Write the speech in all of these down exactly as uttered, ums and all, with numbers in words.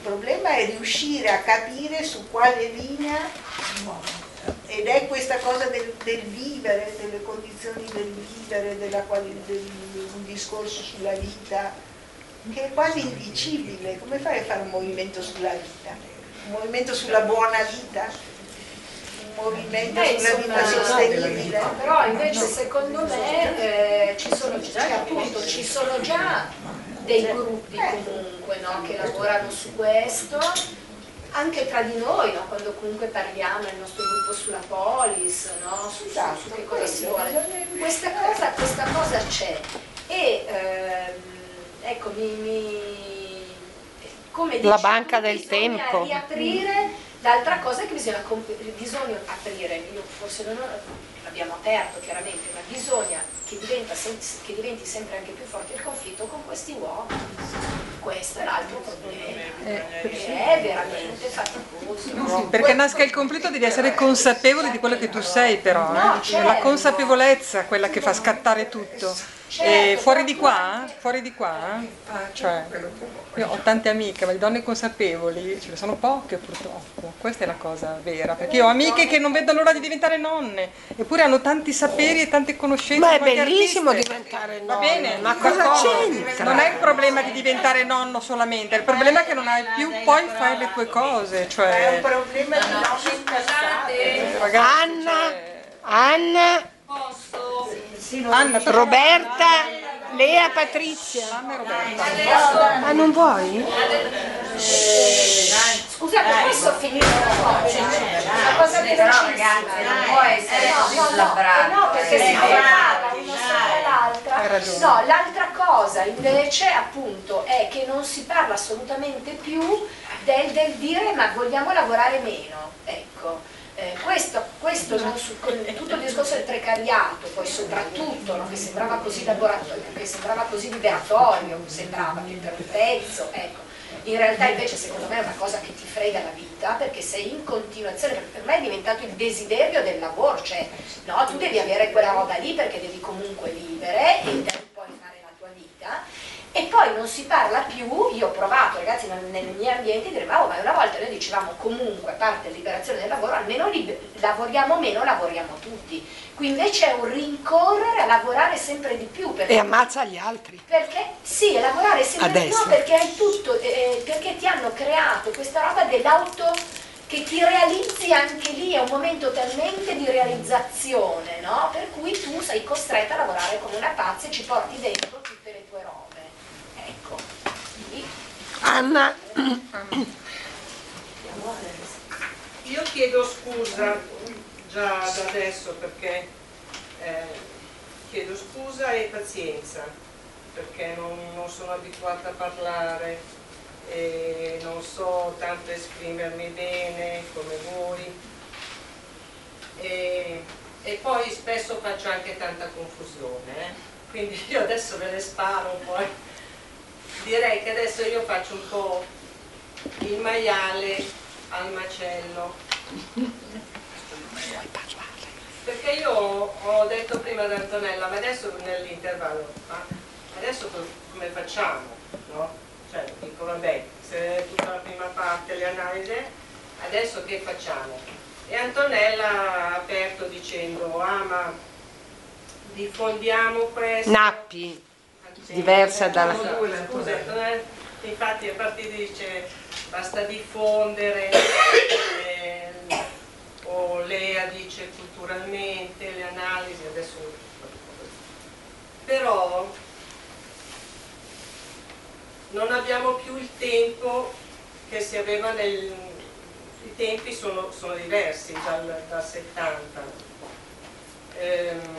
problema è riuscire a capire su quale linea, ed è questa cosa del, del vivere, delle condizioni del vivere, della quali, del, un discorso sulla vita, che è quasi indicibile. Come fai a fare un movimento sulla vita? Un movimento sulla buona vita? Movimento eh, sulla vita sostenibile. Però invece secondo me eh, ci, sono, cioè, appunto, ci sono già dei gruppi comunque, no, che lavorano su questo, anche tra di noi, no, quando comunque parliamo nel nostro gruppo sulla polis, no, su, su, su che cosa si vuole. Questa cosa, questa cosa c'è e ehm, ecco mi, mi come dici, la banca del bisogna tempo riaprire. L'altra cosa è che bisogna, bisogna aprire, io forse non l'abbiamo aperto chiaramente, ma bisogna che, diventa, che diventi sempre anche più forte il conflitto con questi uomini. Questo è l'altro problema, eh, che è veramente faticoso. Sì, perché nasca il conflitto devi essere consapevole di quello che tu sei, però, eh? No, certo. È la consapevolezza quella che fa scattare tutto. Certo, E fuori di qua, fuori di qua, cioè, io ho tante amiche, ma di donne consapevoli ce ne sono poche purtroppo, questa è la cosa vera, perché io ho amiche che non vedono l'ora di diventare nonne, eppure hanno tanti saperi e tante conoscenze. Ma è quante bellissimo artiste. diventare nonno. Va bene, ma cosa c'entra? Non è il problema di diventare nonno solamente, il problema è che non hai più poi fai le tue cose, cioè... È un problema di nonno incassate. Ragazzi, Anna, cioè... Anna, Anna, Roberta, Lea, Patrizia. Anna e Roberta. Ah, non vuoi? Scusate, posso finire una cosa? Una cosa velocissima. Non può essere così slabbrato. No, perché si parla una sopra l'altra. No, l'altra cosa invece appunto è che non si parla assolutamente più del, del dire ma vogliamo lavorare meno, ecco. Eh, questo, questo non su, con tutto il discorso del precariato, poi soprattutto, no, che sembrava così laboratorio, che sembrava così liberatorio, sembrava che per un pezzo, ecco. In realtà invece secondo me è una cosa che ti frega la vita, perché sei in continuazione, per me è diventato il desiderio del lavoro, cioè no, tu devi avere quella roba lì perché devi comunque vivere e devi poi fare la tua vita. E poi non si parla più, io ho provato ragazzi nei miei ambienti a dire ma, oh, ma una volta noi dicevamo comunque a parte liberazione del lavoro, almeno lavoriamo meno, lavoriamo tutti. Qui invece è un rincorrere a lavorare sempre di più. Perché, E ammazza gli altri. Perché sì, lavorare sempre Adesso. di più perché hai tutto, eh, perché ti hanno creato questa roba dell'auto che ti realizzi anche lì, è un momento talmente di realizzazione, no? Per cui tu sei costretta a lavorare come una pazza e ci porti dentro tutte le tue robe. Ecco. Sì. Anna. Io chiedo scusa già da adesso perché eh, chiedo scusa e pazienza perché non, non sono abituata a parlare e non so tanto esprimermi bene come voi e, e poi spesso faccio anche tanta confusione, eh? Quindi io adesso ve le sparo poi. Direi che adesso io faccio un po' il maiale al macello. Perché io ho detto prima ad Antonella, ma adesso nell'intervallo, ma adesso come facciamo? No? Cioè, dico vabbè, se è tutta la prima parte, le analisi, adesso che facciamo? E Antonella ha aperto dicendo, ah ma diffondiamo questo. Nappi. Diversa dalla... Scusa, infatti a partire dice basta diffondere, eh, o Lea dice culturalmente, le analisi, adesso però non abbiamo più il tempo che si aveva nel... i tempi sono, sono diversi dal, dal settanta. Ehm,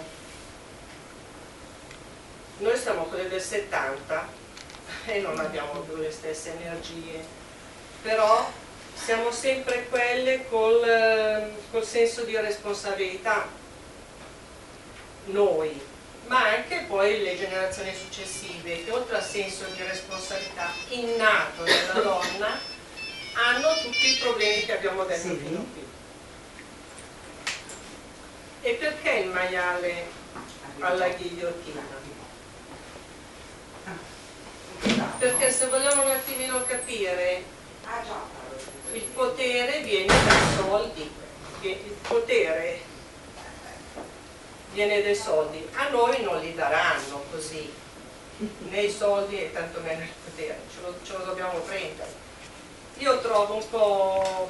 Noi siamo quelli del settanta e non abbiamo più le stesse energie, però siamo sempre quelle col, col senso di responsabilità, noi, ma anche poi le generazioni successive che oltre al senso di responsabilità innato nella donna hanno tutti i problemi che abbiamo detto sì. fino a qui. E perché il maiale alla ghigliottina? Perché se vogliamo un attimino capire Il potere viene dai soldi, il potere viene dai soldi, a noi non li daranno così, né i soldi e tanto meno il potere, ce lo, ce lo dobbiamo prendere. Io trovo un po'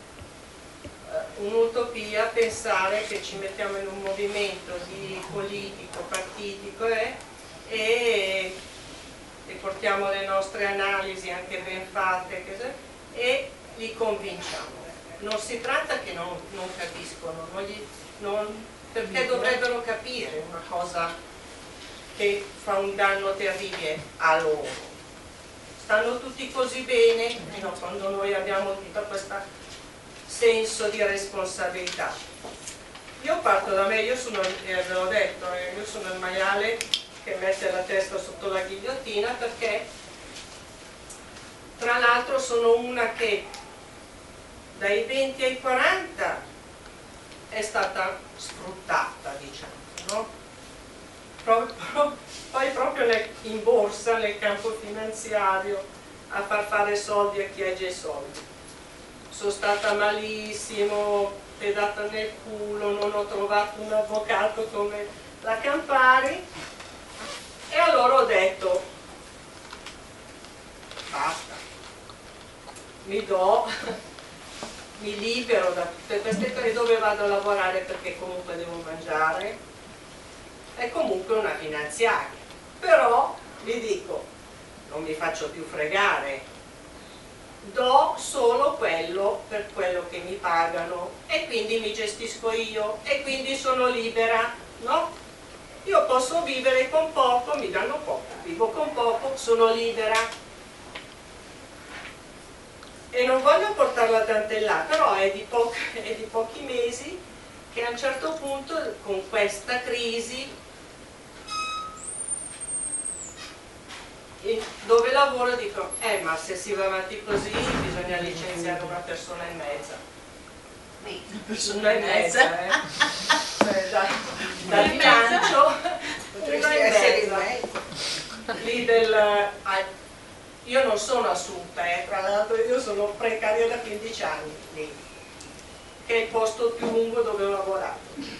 un'utopia pensare che ci mettiamo in un movimento di politico, partitico eh, e, e portiamo le nostre analisi anche ben fatte che, e li convinciamo. Non si tratta che non, non capiscono, non gli, non, perché dovrebbero capire una cosa che fa un danno terribile a loro. Stanno tutti così bene fino a quando noi abbiamo tutta questa senso di responsabilità. Io parto da me, io sono, eh, ve l'ho detto, eh, io sono il maiale che mette la testa sotto la ghigliottina perché tra l'altro sono una che dai venti ai quaranta è stata sfruttata, diciamo, no? Pro, pro, poi proprio nel, in borsa, nel campo finanziario, a far fare soldi a chi ha già i soldi. Sono stata malissimo, pedata nel culo, non ho trovato un avvocato come la Campari e allora ho detto basta, mi do, mi libero da tutte queste cose, dove vado a lavorare perché comunque devo mangiare, è comunque una finanziaria, però vi dico, non mi faccio più fregare, do solo quello per quello che mi pagano e quindi mi gestisco io e quindi sono libera, no? Io posso vivere con poco, mi danno poco, vivo con poco, sono libera e non voglio portarla tanto in là, però è di, po è di pochi mesi che a un certo punto con questa crisi dove lavoro dico, eh ma se si va avanti così bisogna licenziare una persona e mezza. Una persona e mezza, eh? Cioè, da, dal bilancio una e mezza. Lì del, ah, io non sono assunta, eh, tra l'altro io sono precaria da quindici anni lì, che è il posto più lungo dove ho lavorato.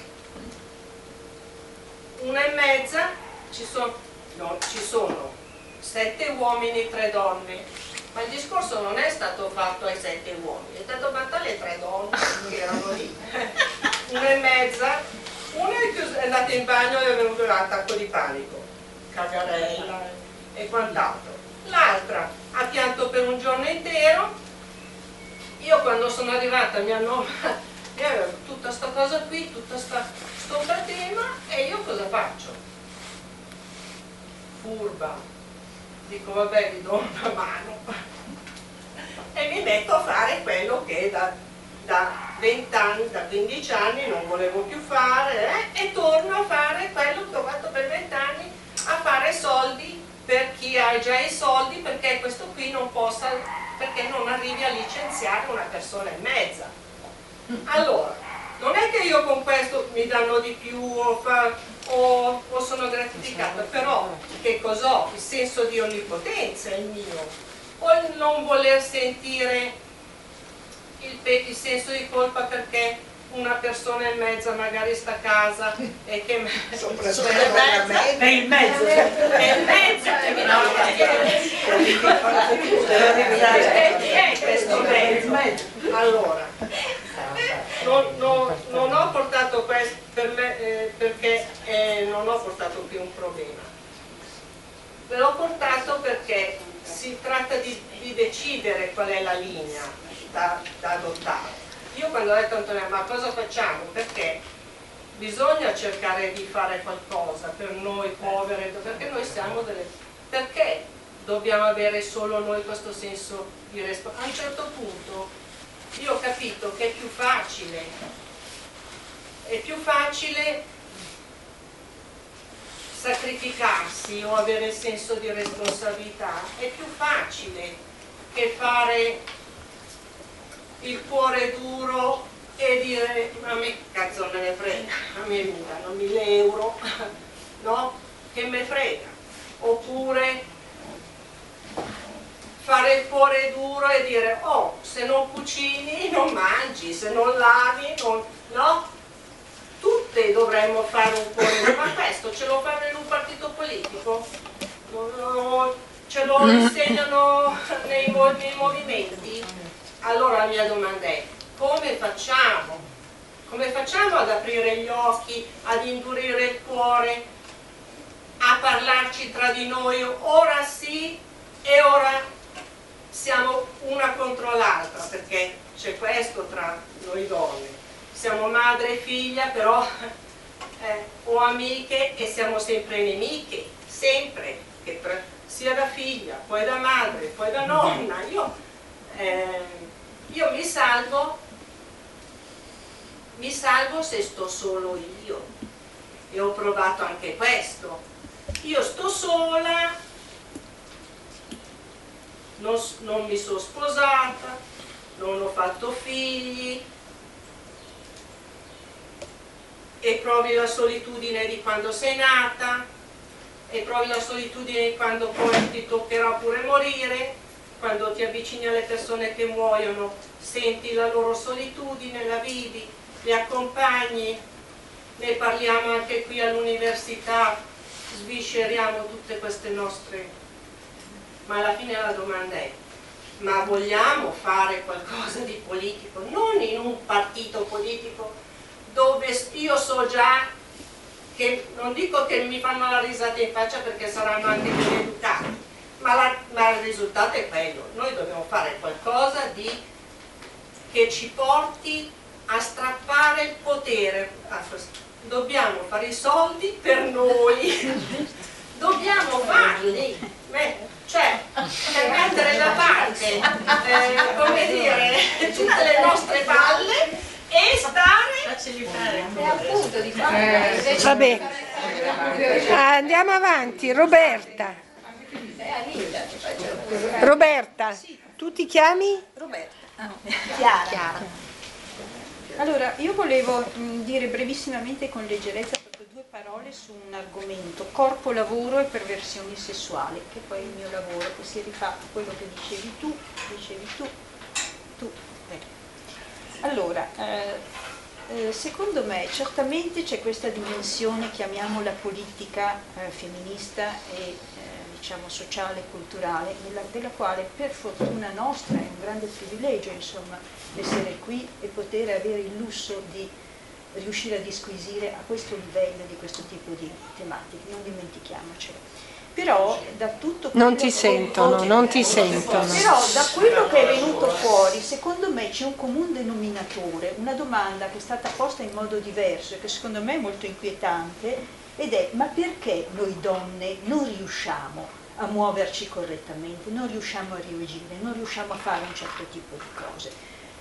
Una e mezza ci sono, no, ci sono sette uomini e tre donne, ma il discorso non è stato fatto ai sette uomini, è stato fatto alle tre donne che erano lì. Una e mezza, una è andata in bagno e è venuto un attacco di panico, cagarella e quant'altro. L'altra ha pianto per un giorno intero. Io quando sono arrivata mi hanno mi avevo tutta sta cosa qui, tutta sta sto tema e io cosa faccio? Furba. Dico vabbè vi do una mano e mi metto a fare quello che da, da venti anni, da quindici anni non volevo più fare eh? E torno a fare quello che ho fatto per venti anni, a fare soldi per chi ha già i soldi, perché questo qui non possa, perché non arrivi a licenziare una persona e mezza. Allora, non è che io con questo mi danno di più o, fa, o, o sono gratificata, però che cos'ho? Il senso di onnipotenza è il mio, o il non voler sentire il, il senso di colpa perché una persona e mezza magari sta a casa e che soprattutto è il mezzo è il mezzo che mi dà è questo mezzo. Allora non, non, non ho portato questo per me eh, perché eh, non ho portato più un problema, l'ho portato perché si tratta di, di decidere qual è la linea da, da adottare. Io quando ho detto a Antonella ma cosa facciamo? Perché bisogna cercare di fare qualcosa per noi povere, perché noi siamo delle... perché dobbiamo avere solo noi questo senso di responsabilità? A un certo punto io ho capito che è più facile, è più facile sacrificarsi o avere il senso di responsabilità, è più facile che fare il cuore duro e dire a me cazzo me ne frega, a me mi danno mille euro, no? Che me frega. Oppure fare il cuore duro e dire oh, se non cucini non mangi, se non lavi non... no? Tutte dovremmo fare un cuore duro, ma questo ce lo fanno in un partito politico? Non, non, ce lo insegnano nei, nei movimenti? Allora la mia domanda è, come facciamo? Come facciamo ad aprire gli occhi, ad indurire il cuore, a parlarci tra di noi, ora sì e ora siamo una contro l'altra, perché c'è questo tra noi donne. Siamo madre e figlia, però eh, o amiche e siamo sempre nemiche, sempre, che tra, sia da figlia, poi da madre, poi da nonna. Io, eh, io mi salvo, mi salvo se sto solo io, e ho provato anche questo. Io sto sola, non, non mi sono sposata, non ho fatto figli, e provi la solitudine di quando sei nata, e provi la solitudine di quando poi ti toccherà pure morire, quando ti avvicini alle persone che muoiono, senti la loro solitudine, la vivi, li accompagni, ne parliamo anche qui all'università, svisceriamo tutte queste nostre... Ma alla fine la domanda è, ma vogliamo fare qualcosa di politico? Non in un partito politico dove io so già che, non dico che mi fanno la risata in faccia perché saranno anche più educati, ma, la, ma il risultato è quello. Noi dobbiamo fare qualcosa di, che ci porti a strappare il potere. Dobbiamo fare i soldi per noi, dobbiamo farli, cioè mettere da parte, eh, come dire, tutte le nostre palle e stare e appunto di fare Eh, vabbè, andiamo avanti. Roberta. Roberta, tu ti chiami? Roberta. Chiara. Chiara. Allora, io volevo mh, dire brevissimamente con leggerezza proprio due parole su un argomento, corpo, lavoro e perversioni sessuali, che poi è il mio lavoro, che si rifà a quello che dicevi tu, dicevi tu, tu. Eh. Allora, eh, eh, secondo me certamente c'è questa dimensione, chiamiamola politica, eh, femminista e eh, diciamo sociale, culturale, nella, della quale per fortuna nostra è un grande privilegio, insomma, essere qui e poter avere il lusso di riuscire a disquisire a questo livello di questo tipo di tematiche, non dimentichiamocelo. Però da tutto Non ti sentono, non ti sentono. Però da quello che è venuto fuori, secondo me c'è un comune denominatore, una domanda che è stata posta in modo diverso e che secondo me è molto inquietante, ed è: ma perché noi donne non riusciamo a muoverci correttamente, non riusciamo a reagire, non riusciamo a fare un certo tipo di cose?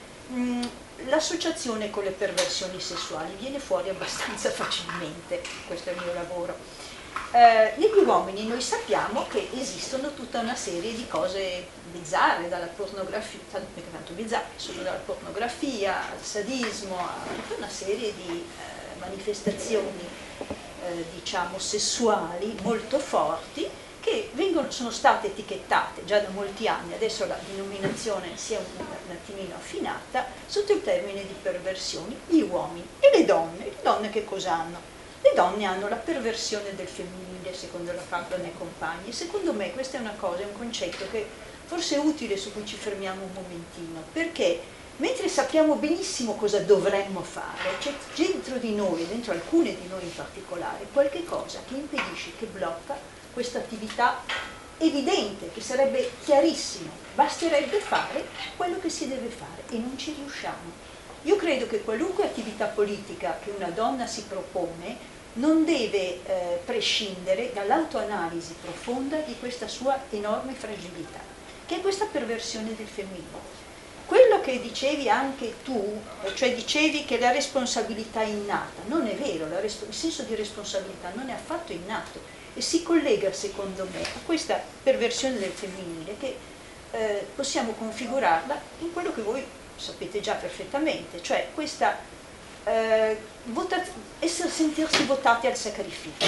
Mm, l'associazione con le perversioni sessuali viene fuori abbastanza facilmente, questo è il mio lavoro. Eh, negli uomini noi sappiamo che esistono tutta una serie di cose bizzarre, dalla pornografia, tanto bizzarre, sono dalla pornografia al sadismo, a tutta una serie di eh, manifestazioni eh, diciamo sessuali molto forti che vengono, sono state etichettate già da molti anni, adesso la denominazione si è un, un attimino affinata, sotto il termine di perversioni. Gli uomini e le donne, le donne che cosa hanno? Le donne hanno la perversione del femminile, secondo la Fabra nei compagni. Secondo me questa è una cosa, è un concetto che forse è utile, su cui ci fermiamo un momentino, perché mentre sappiamo benissimo cosa dovremmo fare, c'è dentro di noi, dentro alcune di noi in particolare, qualche cosa che impedisce, che blocca questa attività evidente, che sarebbe chiarissimo, basterebbe fare quello che si deve fare e non ci riusciamo. Io credo che qualunque attività politica che una donna si propone non deve eh, prescindere dall'autoanalisi profonda di questa sua enorme fragilità, che è questa perversione del femminile. Quello che dicevi anche tu, cioè dicevi che la responsabilità è innata, non è vero, la il senso di responsabilità non è affatto innato e si collega, secondo me, a questa perversione del femminile che eh, possiamo configurarla in quello che voi sapete già perfettamente, cioè questa eh, vota- essere, sentirsi votati al sacrificio,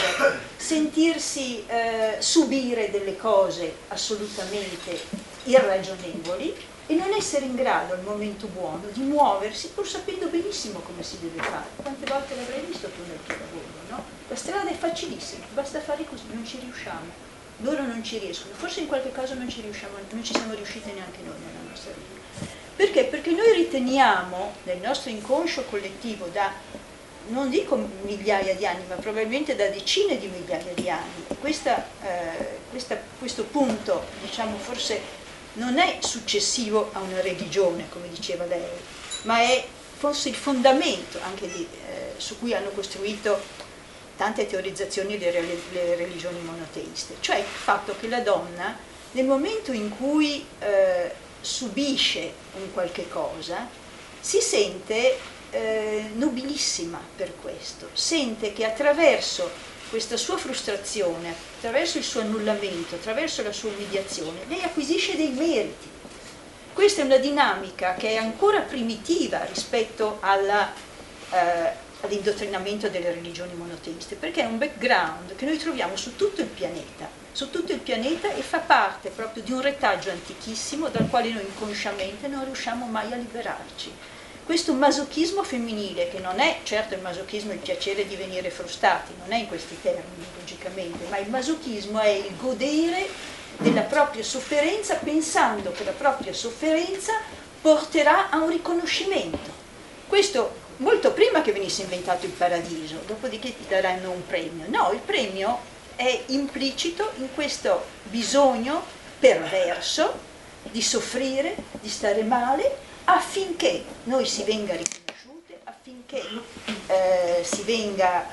sentirsi eh, subire delle cose assolutamente irragionevoli e non essere in grado al momento buono di muoversi pur sapendo benissimo come si deve fare. Quante volte l'avrai visto tu nel tuo lavoro, no? La strada è facilissima, basta fare così, non ci riusciamo. Loro non ci riescono, forse in qualche caso non ci riusciamo, non ci siamo riusciti neanche noi nella nostra vita. Perché? Perché noi riteniamo nel nostro inconscio collettivo da, non dico migliaia di anni, ma probabilmente da decine di migliaia di anni, questa, eh, questa, questo punto, diciamo, forse non è successivo a una religione, come diceva lei, ma è forse il fondamento anche di, eh, su cui hanno costruito tante teorizzazioni delle religioni monoteiste, cioè il fatto che la donna nel momento in cui eh, subisce un qualche cosa si sente eh, nobilissima per questo, sente che attraverso questa sua frustrazione, attraverso il suo annullamento, attraverso la sua umiliazione, lei acquisisce dei meriti. Questa è una dinamica che è ancora primitiva rispetto alla eh, all'indottrinamento delle religioni monoteiste, perché è un background che noi troviamo su tutto il pianeta, su tutto il pianeta e fa parte proprio di un retaggio antichissimo dal quale noi inconsciamente non riusciamo mai a liberarci. Questo masochismo femminile, che non è certo il masochismo il piacere di venire frustati, non è in questi termini logicamente, ma il masochismo è il godere della propria sofferenza pensando che la propria sofferenza porterà a un riconoscimento. Questo molto prima che venisse inventato il paradiso, dopodiché ti daranno un premio. No, il premio è implicito in questo bisogno perverso di soffrire, di stare male, affinché noi si venga riconosciute, affinché eh, si venga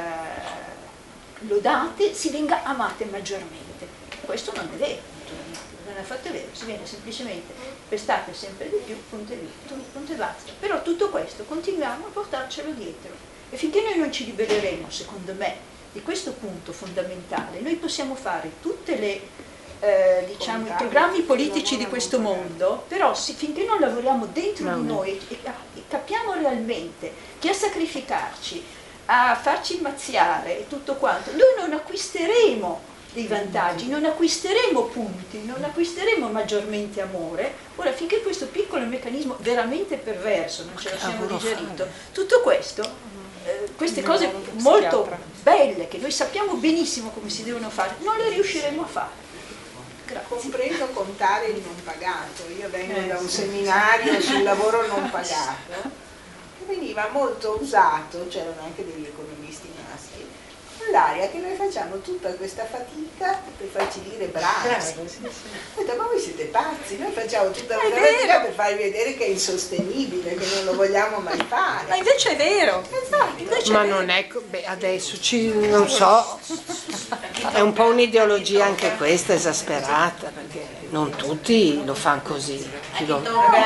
eh, lodate, si venga amate maggiormente. Questo non è vero, non è affatto vero, si viene semplicemente pestate sempre di più, punto e, punto e basta. Però tutto questo continuiamo a portarcelo dietro e finché noi non ci libereremo, secondo me, di questo punto fondamentale, noi possiamo fare tutte le eh, diciamo, i programmi politici di questo mondo, però sì, finché non lavoriamo dentro di noi e, e capiamo realmente che a sacrificarci, a farci mazziare e tutto quanto, noi non acquisteremo dei vantaggi, non acquisteremo punti, non acquisteremo maggiormente amore. Ora, finché questo piccolo meccanismo veramente perverso non ce lo siamo digerito, tutto questo, eh, queste cose molto belle che noi sappiamo benissimo come si devono fare, non le riusciremo a fare. Grazie. Comprendo contare il non pagato. Io vengo da un seminario sul lavoro non pagato che veniva molto usato, c'erano anche degli economisti maschi, con l'aria che noi facciamo tutta questa fatica per farci dire bravi. Ma voi siete pazzi, noi facciamo tutta questa fatica per farvi vedere che è insostenibile, che non lo vogliamo mai fare. Ma invece è vero. Esatto, invece Ma è vero. non è, beh, adesso ci, non so, è un po' un'ideologia anche questa esasperata, perché non tutti lo fanno così. Chi lo-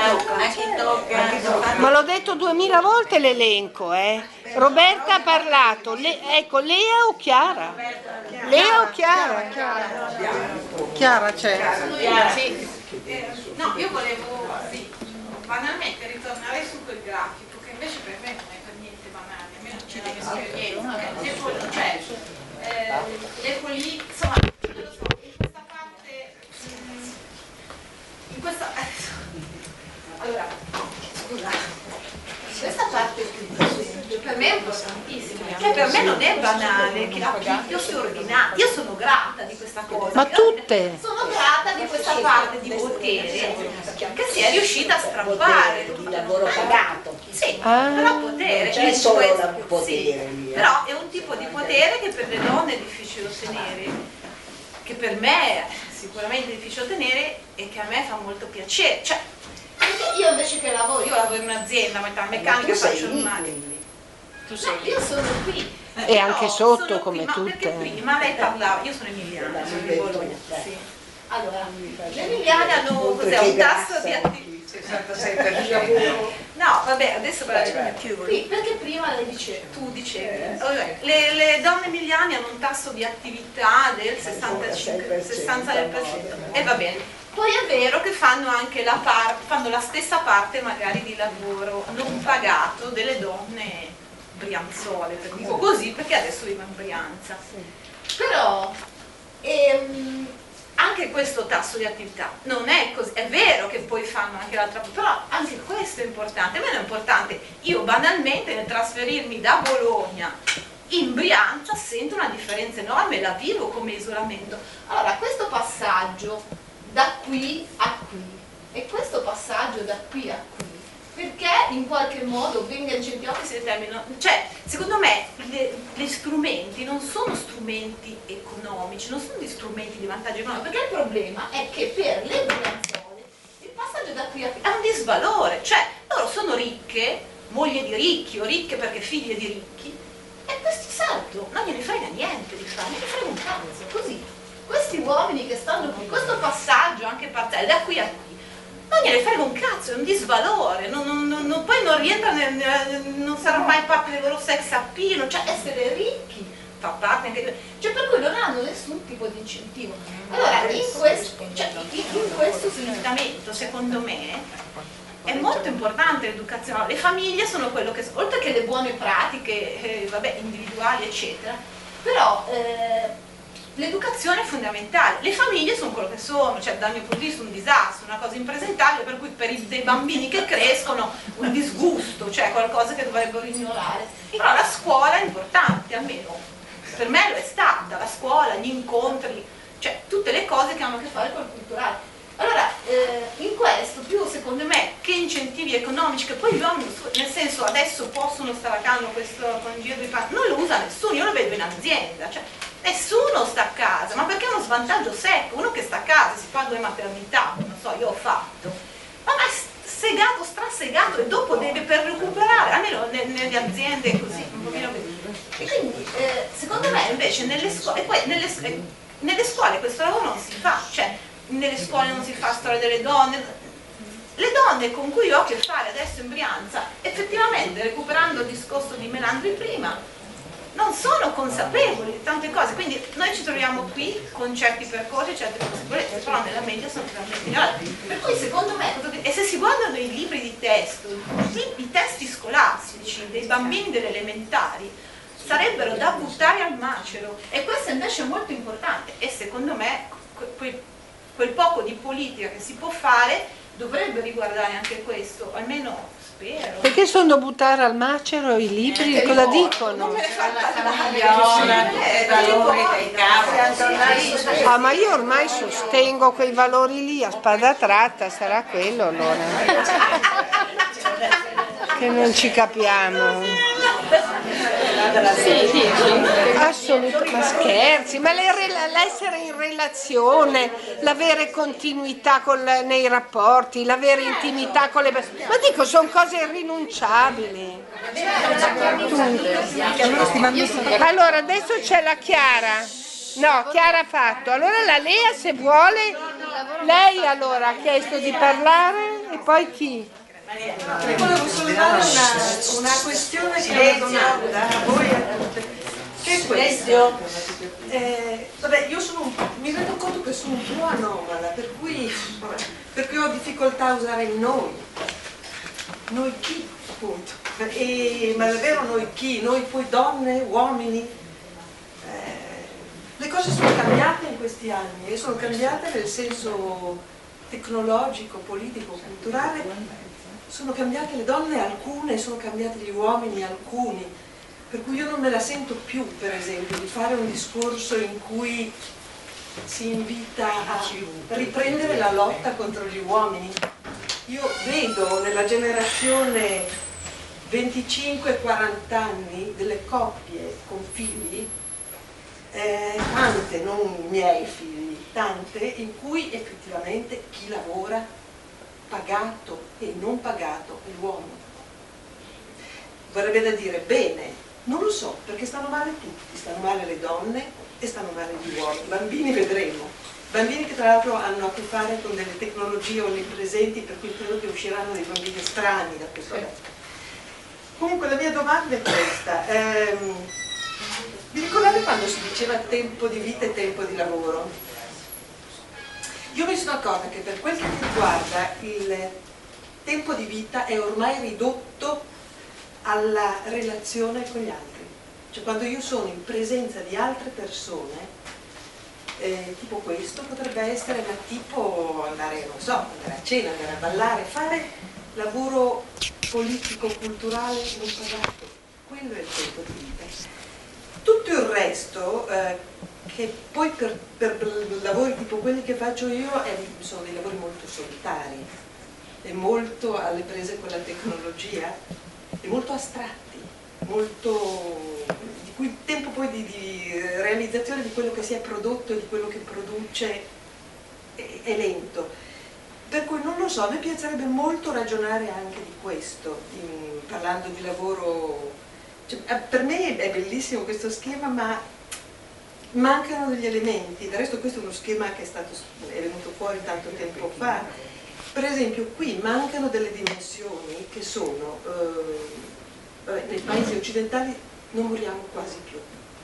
Ma l'ho detto duemila volte l'elenco, eh. Roberta ha parlato, Le- ecco, Lea o Chiara? Lea o Chiara? Chiara c'è. Sì. No, io volevo sì, banalmente ritornare su quel grafico che invece per me non è per niente banale, a me non c'è l'esperienza, le poli, cioè, eh, le poli, insomma, non lo so, in questa parte, in questa, allora, scusa, in questa parte qui, per me è importantissimo, cioè per me non è banale che io sia ordinata, io sono grata di questa cosa. Ma tutte? Sono grata di questa parte di potere che si è riuscita a strappare. Di lavoro pagato. Sì, Ah. però potere. Non c'è quindi solo questo- il potere sì, lì, eh. però è un tipo di potere che per le donne è difficile ottenere, che per me è sicuramente difficile ottenere e che a me fa molto piacere. Cioè, perché io invece che lavoro, io lavoro in un'azienda, metalmeccanica, tu sei faccio lì, una... quindi. Tu sei lì. Io sono qui. E anche Però sotto, sono come qui, ma tutte. perché prima lei parlava, io sono emiliana, sono di Bologna. Beh. Sì. Allora, le emiliane hanno cos'è, un tasso di attività. sessantasei per cento. No, vabbè, adesso parliamo più. Sì, perché prima lei dice Tu dicevi, vabbè, le, le donne emiliane hanno un tasso di attività del sessantacinque, sessanta per cento. E va bene. Poi è vero che fanno anche la, parte, fanno la stessa parte magari di lavoro non pagato delle donne brianzole, per dico così perché adesso vivo in Brianza. Però ehm, anche questo tasso di attività non è così, è vero che poi fanno anche l'altra parte, però anche questo è importante. A me è importante, io banalmente nel trasferirmi da Bologna in Brianza sento una differenza enorme, la vivo come isolamento. Allora questo passaggio da qui a qui e questo passaggio da qui a qui, perché in qualche modo venga incentivato si determinano, cioè secondo me le, gli strumenti non sono strumenti economici, non sono degli strumenti di vantaggio economico, perché il problema è che per le brianzole il passaggio da qui a qui è un disvalore, cioè loro sono ricche, moglie di ricchi o ricche perché figlie di ricchi, e questo salto non gliene frega niente di fare, non gliene frega un cazzo, così questi uomini che stanno qui, questo passaggio anche parziale da qui a qui non gliene frega un cazzo, è un disvalore, non, non, non, poi non rientra, nel, non sarà mai parte del loro sex appeal, cioè essere ricchi fa parte anche, cioè per cui non hanno nessun tipo di incentivo. Allora in questo, cioè, in questo slittamento secondo me è molto importante l'educazione, le famiglie sono quello che, oltre che le buone pratiche, eh, vabbè, individuali eccetera, però eh, l'educazione è fondamentale, le famiglie sono quello che sono, cioè dal mio punto di vista un disastro, una cosa impresentabile, per cui per i, dei bambini che crescono un disgusto, cioè qualcosa che dovrebbero ignorare, però la scuola è importante, almeno per me lo è stata, la scuola, gli incontri, cioè tutte le cose che hanno a che fare col culturale. Allora, eh, in questo più secondo me che incentivi economici, che poi gli uomini, nel senso adesso possono stare a casa questo congio di panni, non lo usa nessuno, io lo vedo in azienda, cioè nessuno sta a casa, ma perché è uno svantaggio secco, uno che sta a casa, si fa due maternità, non so, io ho fatto, ma è segato, strasegato e dopo deve per recuperare, almeno nelle aziende così, un pochino così. E quindi eh, secondo me invece nelle scuole, e poi nelle, nelle scuole questo lavoro non si fa, cioè nelle scuole non si fa storia delle donne, le donne con cui ho a che fare adesso in Brianza, effettivamente recuperando il discorso di Melandri prima, non sono consapevoli di tante cose, quindi noi ci troviamo qui con certi percorsi, certe consapevolezze, però nella media sono totalmente ignoranti. Per cui secondo me, e se si guardano i libri di testo, i, i testi scolastici dei bambini delle elementari, sarebbero da buttare al macero, e questo invece è molto importante, e secondo me quel, quel poco di politica che si può fare dovrebbe riguardare anche questo, almeno spero. Perché sono da buttare al macero i libri? Eh, cosa dicono? Non me ne fa i valori dei cavoli. Ah, ma io ormai sostengo quei valori lì a spada tratta, sarà quello allora. Che non ci capiamo. Assolutamente, ma scherzi, ma l'essere in relazione, l'avere continuità con le, nei rapporti, l'avere intimità con le persone, ma dico, sono cose irrinunciabili. Allora adesso c'è la Chiara, no, Chiara ha fatto, allora la Lea se vuole, lei allora ha chiesto di parlare e poi chi? Io volevo sollevare una, una questione che è una domanda a voi e a tutte, che è questo. Eh, vabbè, io sono un, mi rendo conto che sono un po' anomala, per cui, vabbè, per cui ho difficoltà a usare il noi. Noi chi, appunto. E, ma davvero noi chi? Noi poi donne, uomini? Eh, le cose sono cambiate in questi anni e sono cambiate nel senso tecnologico, politico, culturale. Sono cambiate le donne alcune, sono cambiati gli uomini alcuni, per cui io non me la sento più, per esempio, di fare un discorso in cui si invita a riprendere la lotta contro gli uomini. Io vedo nella generazione venticinque quaranta anni delle coppie con figli, eh, tante, non i miei figli, tante, in cui effettivamente chi lavora pagato e non pagato è l'uomo. Vorrebbe da dire bene, non lo so, perché stanno male tutti, stanno male le donne e stanno male gli uomini. Bambini vedremo, bambini che tra l'altro hanno a che fare con delle tecnologie onnipresenti, per cui credo che usciranno dei bambini strani da questo aspetto. Comunque la mia domanda è questa. Ehm, vi ricordate quando si diceva tempo di vita e tempo di lavoro? io mi sono accorta che per quel che riguarda il tempo di vita è ormai ridotto alla relazione con gli altri. Cioè quando io sono in presenza di altre persone, eh, tipo questo potrebbe essere, ma tipo andare, non so, andare a cena, andare a ballare, fare lavoro politico, culturale non pagato. Quello è il tempo di vita. Tutto il resto, eh, che poi per, per lavori tipo quelli che faccio io, eh, sono dei lavori molto solitari e molto alle prese con la tecnologia e molto astratti, molto, di cui il tempo poi di, di realizzazione di quello che si è prodotto e di quello che produce è, è lento. Per cui non lo so, a me piacerebbe molto ragionare anche di questo, in, parlando di lavoro. Cioè, per me è bellissimo questo schema, ma mancano degli elementi. Del resto questo è uno schema che è, stato, è venuto fuori tanto tempo fa. Per esempio qui mancano delle dimensioni che sono, eh, vabbè, nei paesi occidentali non moriamo quasi più.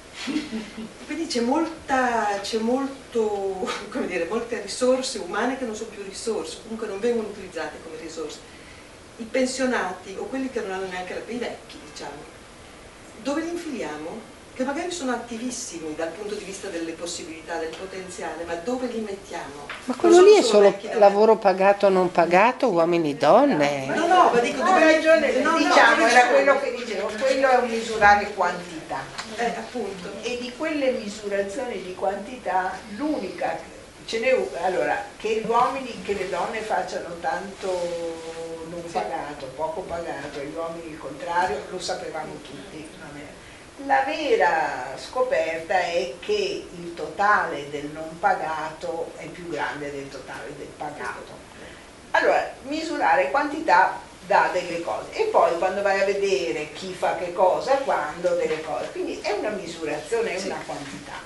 Quindi c'è molta, c'è molto, come dire, molte risorse umane che non sono più risorse, comunque non vengono utilizzate come risorse. I pensionati o quelli che non hanno neanche la, i vecchi, diciamo, dove li infiliamo? Che magari sono attivissimi dal punto di vista delle possibilità, del potenziale, ma dove li mettiamo? Ma quello lì è solo lavoro pagato o non pagato, uomini e donne? No, no, ma dico, dove ragione, no, diciamo, no, era quello che dicevo, quello è un misurare quantità. Eh, appunto. E di quelle misurazioni di quantità, l'unica, ce n'è una, allora, che gli uomini, che le donne facciano tanto non pagato, poco pagato, e gli uomini il contrario, lo sapevamo tutti. La vera scoperta è che il totale del non pagato è più grande del totale del pagato. Allora, misurare quantità dà delle cose e poi quando vai a vedere chi fa che cosa, quando, delle cose. Quindi è una misurazione, è una quantità.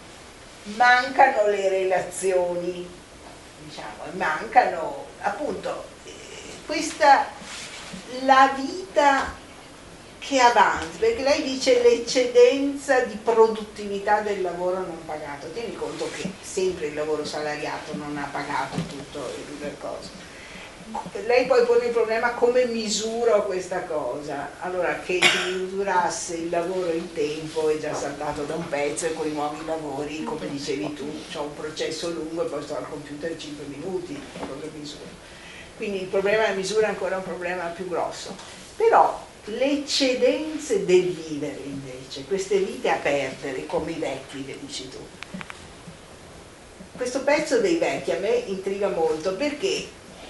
Mancano le relazioni, diciamo, mancano appunto eh, questa, la vita che avanti, perché lei dice l'eccedenza di produttività del lavoro non pagato. Tieni conto che sempre il lavoro salariato non ha pagato tutto il coso. Lei poi pone il problema come misuro questa cosa. Allora, che si misurasse il lavoro in tempo è già saltato da un pezzo, e con i nuovi lavori, come dicevi tu, c'è un processo lungo e poi sto al computer cinque minuti, cosa misuro. Quindi il problema della misura è ancora un problema più grosso. Però le eccedenze del vivere invece, queste vite a perdere, come i vecchi che dici tu. Questo pezzo dei vecchi a me intriga molto perché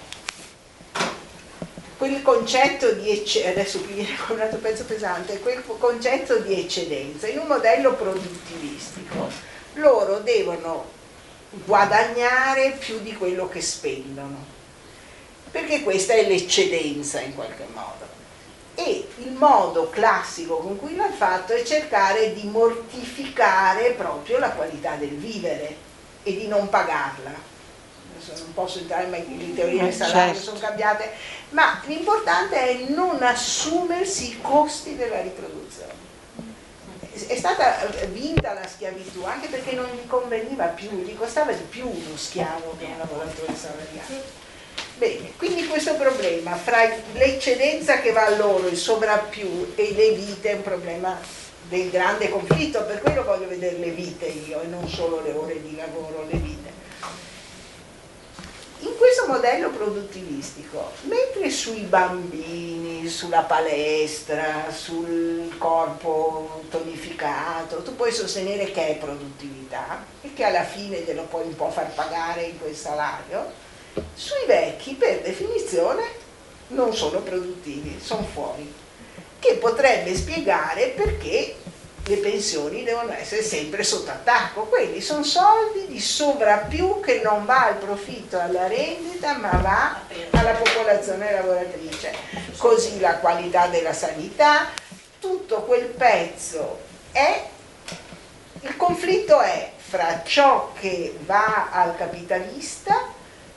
quel concetto di eccedenza, adesso qui viene con un altro pezzo pesante, quel concetto di eccedenza in un modello produttivistico, loro devono guadagnare più di quello che spendono, perché questa è l'eccedenza in qualche modo. E il modo classico con cui l'ha fatto è cercare di mortificare proprio la qualità del vivere e di non pagarla. Adesso non posso entrare, ma le teorie del salario certo. sono cambiate, ma l'importante è non assumersi i costi della riproduzione. È stata vinta la schiavitù anche perché non gli conveniva più, gli costava di più uno schiavo che un lavoratore salariato. Bene, quindi questo problema fra l'eccedenza che va a loro, il sovrappiù e le vite è un problema del grande conflitto, per quello voglio vedere le vite io e non solo le ore di lavoro, le vite. In questo modello produttivistico, mentre sui bambini, sulla palestra, sul corpo tonificato, tu puoi sostenere che è produttività e che alla fine te lo puoi un po' far pagare in quel salario, sui vecchi per definizione non sono produttivi, sono fuori, che potrebbe spiegare perché le pensioni devono essere sempre sotto attacco. Quelli sono soldi di sovrappiù che non va al profitto, alla rendita, ma va alla popolazione lavoratrice. Così la qualità della sanità, tutto quel pezzo è, il conflitto è fra ciò che va al capitalista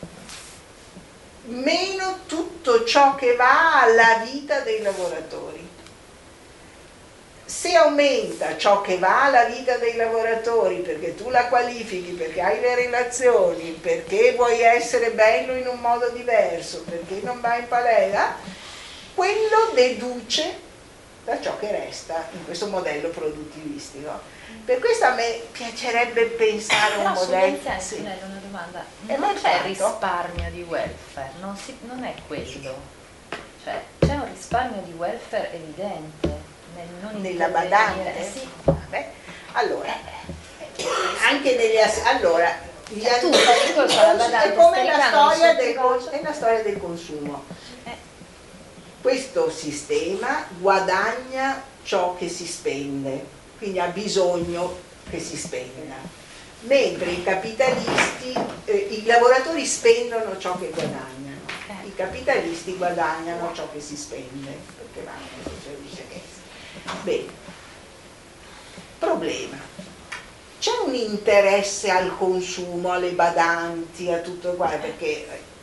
meno tutto ciò che va alla vita dei lavoratori. se aumenta ciò che va alla vita dei lavoratori, perché tu la qualifichi, perché hai le relazioni, perché vuoi essere bello in un modo diverso, perché non vai in palestra, quello deduce da ciò che resta in questo modello produttivistico. Per questo a me piacerebbe pensare a un modello. Però sì. una domanda, È non mai c'è fatto? risparmio di welfare, non, si, non è quello, cioè c'è un risparmio di welfare evidente nel non Nella intervenire. badante? Eh sì. Vabbè. Allora, anche nelle ass- allora, gli Cioè, tu adulti- fai ricorso alla badante è come la scaricando storia, il del, sottocosto. è la storia del consumo. Eh. Questo sistema guadagna ciò che si spende, quindi ha bisogno che si spenda, mentre i capitalisti, eh, i lavoratori spendono ciò che guadagnano, i capitalisti guadagnano ciò che si spende, perché vanno in socializzazione. Bene, problema. C'è un interesse al consumo, alle badanti, a tutto qua, perché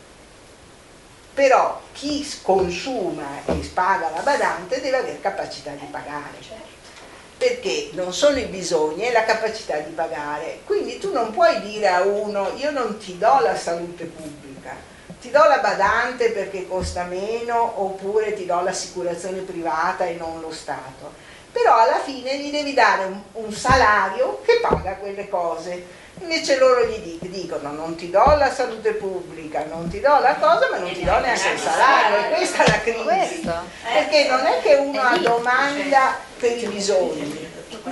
però chi consuma e paga la badante deve avere capacità di pagare, perché non solo i bisogni, è la capacità di pagare. Quindi tu non puoi dire a uno: io non ti do la salute pubblica, ti do la badante perché costa meno, oppure ti do l'assicurazione privata e non lo Stato, però alla fine gli devi dare un, un salario che paga quelle cose. Invece loro gli dicono: non ti do la salute pubblica, non ti do la cosa, ma non ti do neanche il salario. E questa è la crisi, perché non è che uno ha domanda per i bisogni.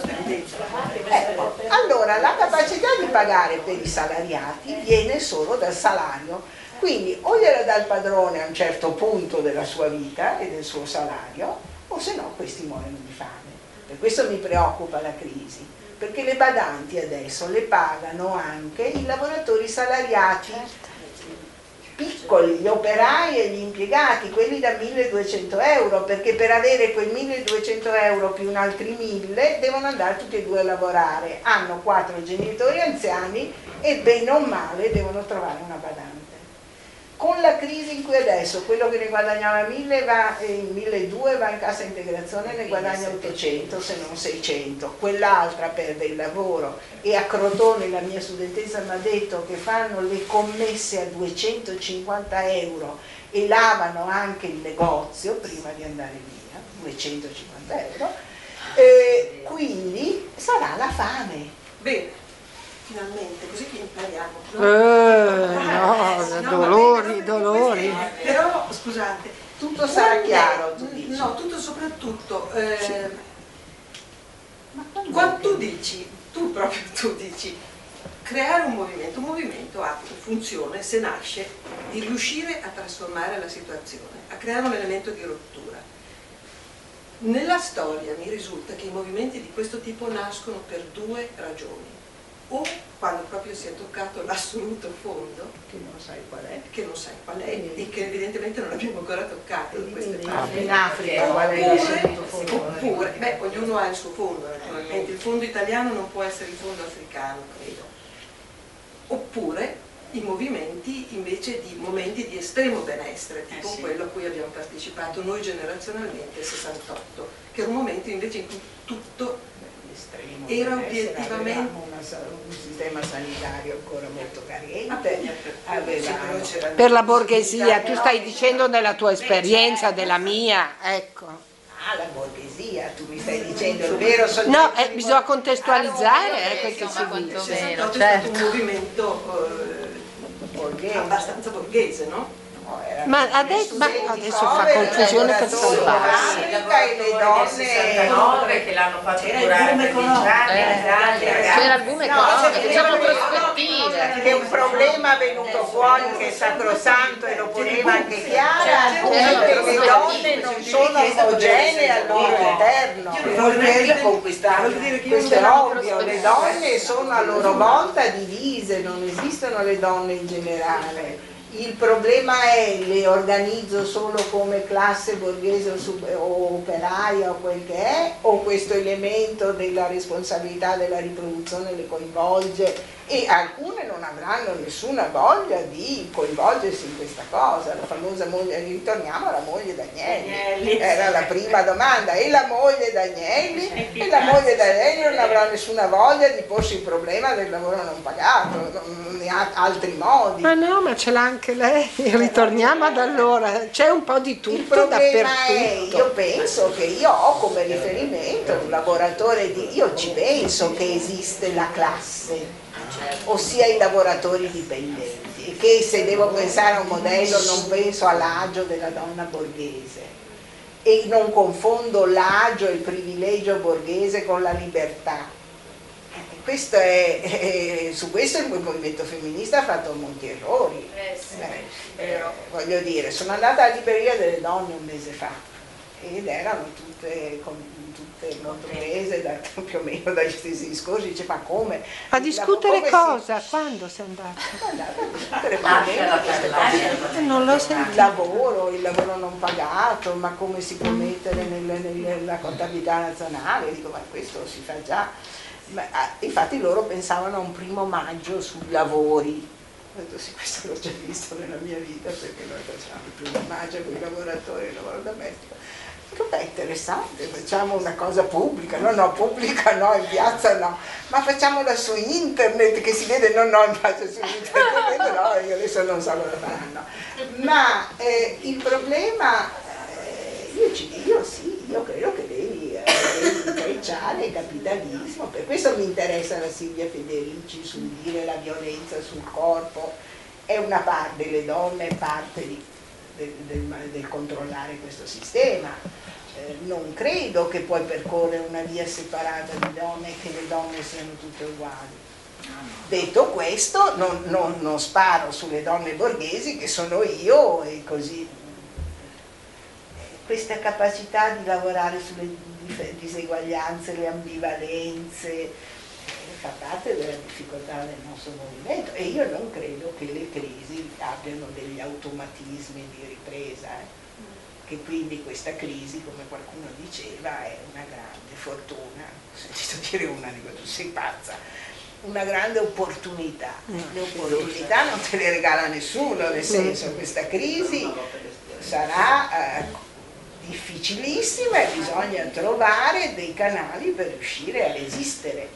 Ecco, allora la capacità di pagare per i salariati viene solo dal salario, quindi o gliela dà il padrone a un certo punto della sua vita e del suo salario, o se no questi muoiono di fame. Per questo mi preoccupa la crisi, perché le badanti adesso le pagano anche i lavoratori salariati piccoli, gli operai e gli impiegati, quelli da milleduecento euro, perché per avere quei milleduecento euro più un altri mille devono andare tutti e due a lavorare, hanno quattro genitori anziani e bene o male devono trovare una badante. Con la crisi in cui adesso quello che ne guadagnava mille va in milleduecento va in cassa integrazione e ne guadagna ottocento se non seicento, quell'altra perde il lavoro, e a Crotone la mia studentessa mi ha detto che fanno le commesse a duecentocinquanta euro e lavano anche il negozio prima di andare via, duecentocinquanta euro, eh, quindi sarà la fame. Bene. Finalmente, così che impariamo. No? Eh, no, no, dolori, bene, dolori. queste, però, scusate, tutto sarà chiaro, tu dici. No, tutto soprattutto, eh, sì. Ma quando tu dici, tu proprio tu dici, creare un movimento, un movimento ha una funzione, se nasce, di riuscire a trasformare la situazione, a creare un elemento di rottura. Nella storia mi risulta che i movimenti di questo tipo nascono per due ragioni. O quando proprio si è toccato l'assoluto fondo, che non sai qual è, che non sai qual è e che evidentemente non abbiamo ancora toccato in queste parti. In Africa qual è l'assoluto fondo? Oppure, beh, ognuno ha il suo fondo naturalmente, il fondo italiano non può essere il fondo africano, credo. Oppure i movimenti invece di momenti di estremo benessere, tipo eh sì. quello a cui abbiamo partecipato noi generazionalmente, sessantotto, che era un momento invece in cui tutto era obiettivamente un sistema sanitario ancora molto carente, avevamo per la borghesia. Tu stai dicendo della tua esperienza, della mia, ecco. Ah, la borghesia, tu mi stai dicendo il vero soggetto. No, eh, bisogna contestualizzare eh, quel che si dice. È stato un movimento eh, abbastanza borghese, no? Ma adesso, ma adesso fa confusione per salvarsi. E le donne che l'hanno fatto curare per c'era il boom economico, c'erano prospettive. Che un problema è venuto fuori che è sacrosanto e lo poneva anche Chiara, che le donne non sono omogenee al loro interno. Questo è ovvio, le donne sono a loro volta divise, non esistono le donne in generale. Il problema è: le organizzo solo come classe borghese o, sub, o operaia o quel che è, o questo elemento della responsabilità della riproduzione le coinvolge e alcune non avranno nessuna voglia di coinvolgersi in questa cosa. La famosa moglie, ritorniamo alla moglie d'Agnelli, era la prima domanda, e la moglie d'Agnelli? E la moglie d'Agnelli non avrà nessuna voglia di porsi il problema del lavoro non pagato, non ne ha altri modi. Ma no, ma ce l'ha anche lei, ritorniamo ad allora, c'è un po' di tutto. Il problema dappertutto. è, io penso che io ho come riferimento un lavoratore di, io ci penso che esiste la classe, ossia i lavoratori dipendenti, e che se devo pensare a un modello non penso all'agio della donna borghese e non confondo l'agio e il privilegio borghese con la libertà. Questo è, è, su questo il movimento femminista ha fatto molti errori. Eh sì, eh, voglio dire, sono andata alla libreria delle donne un mese fa ed erano tutte, tutte molto prese da, più o meno dagli stessi discorsi. Dice, ma come? A discutere come cosa? Si... Quando sei andata? Sono andata a discutere più o meno queste cose. Non l'ho sentito. Il lavoro, il lavoro non pagato, ma come si può mettere nel, nella contabilità nazionale? Dico, ma questo si fa già. Ma, infatti loro pensavano a un primo maggio sui lavori. Ho detto, sì, questo l'ho già visto nella mia vita, perché noi facciamo il primo maggio con i lavoratori, il lavoro domestico. Dico, beh, interessante, facciamo una cosa pubblica, no, no, pubblica no, in piazza no, ma facciamola su internet, che si vede, no, no, in piazza su internet, no, io adesso non so cosa faranno. Ma eh, il problema, eh, io, ci, io sì, io credo che devi, eh, devi intrecciare il capitalismo, per questo mi interessa la Silvia Federici sul dire la violenza sul corpo, è una parte delle donne, è parte di, del, del, del controllare questo sistema. Eh, non credo che puoi percorrere una via separata di donne e che le donne siano tutte uguali. Detto questo, non, non, non sparo sulle donne borghesi che sono io e così. Questa capacità di lavorare sulle diseguaglianze, le ambivalenze, eh, fa parte della difficoltà del nostro movimento, e io non credo che le crisi abbiano degli automatismi di ripresa. Eh. Che quindi questa crisi, come qualcuno diceva, è una grande fortuna, ho sentito dire una, dico, tu sei pazza, una grande opportunità. Le opportunità non te le regala nessuno, nel senso, questa crisi sarà eh, difficilissima e bisogna trovare dei canali per riuscire a resistere,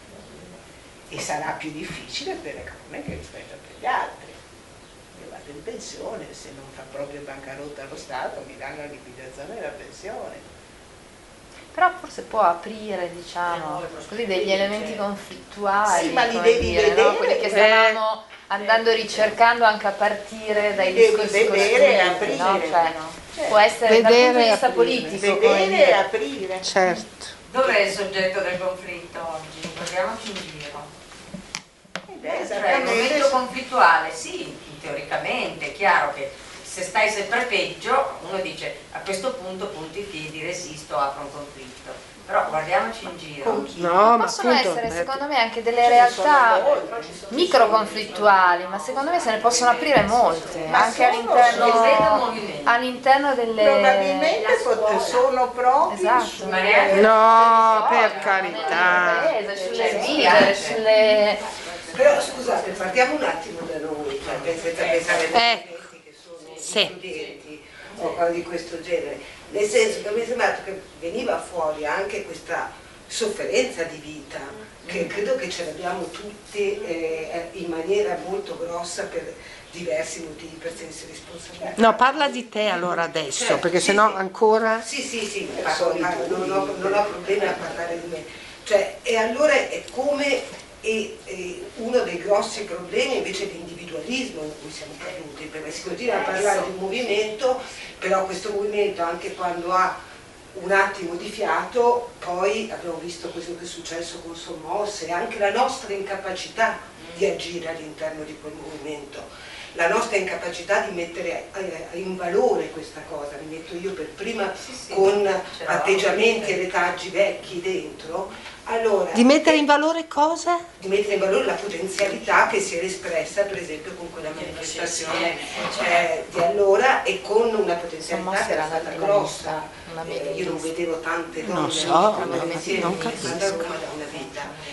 e sarà più difficile per alcune che rispetto per gli altri. Vado in pensione, se non fa proprio bancarotta lo Stato mi danno la liquidazione della pensione. Però forse può aprire, diciamo, così degli elementi conflittuali, sì, ma li come devi dire, vedere, no? Quelli che stavamo andando ricercando anche a partire dai devi discorsi vedere e costruiti, aprire, no? Cioè, no? Certo. Può essere dal punto di vista politico, vedere e aprire. Certo. Dov'è il soggetto del conflitto oggi? Guardiamoci in giro. Eh, cioè, il momento conflittuale, sì, teoricamente, è chiaro che se stai sempre peggio, uno dice a questo punto punto i piedi, resisto, apro un conflitto. Però guardiamoci in giro. No, ma possono appunto, essere eh, secondo me anche delle realtà microconflittuali, ma secondo me se ne possono aprire molte, Ma anche sono- all'interno all'interno delle... Probabilmente pot- sono proprio Esatto. su- no, per carità. sulle vie, sulle... Però scusate, partiamo un attimo da noi, cioè, senza pensare agli Ecco. studenti che sono Sì. studenti o cose di questo genere, nel senso che mi è sembrato che veniva fuori anche questa sofferenza di vita, che credo che ce l'abbiamo tutti eh, in maniera molto grossa per diversi motivi, per sensi di responsabilità. No, parla di te allora adesso, Certo, perché sì, sennò sì. ancora... Sì, sì, sì, parlo- parlo- non, ho, non ho problemi a parlare di me. Cioè, e allora è come e, e uno dei grossi problemi invece è l'individualismo in cui siamo caduti, perché si continua a parlare di un movimento, però questo movimento anche quando ha un attimo di fiato, poi abbiamo visto quello che è successo con Sommosse e anche la nostra incapacità di agire all'interno di quel movimento, la nostra incapacità di mettere in valore questa cosa, mi metto io per prima Sì, sì, con ce atteggiamenti e retaggi vecchi dentro. Allora, Di mettere in valore cosa? di mettere in valore la potenzialità che si era espressa per esempio con quella manifestazione eh, di allora, e con una potenzialità che era stata grossa. Eh, io non vedevo tante donne Non so, che stavano non insieme, non mi capisco. a Roma da una vita.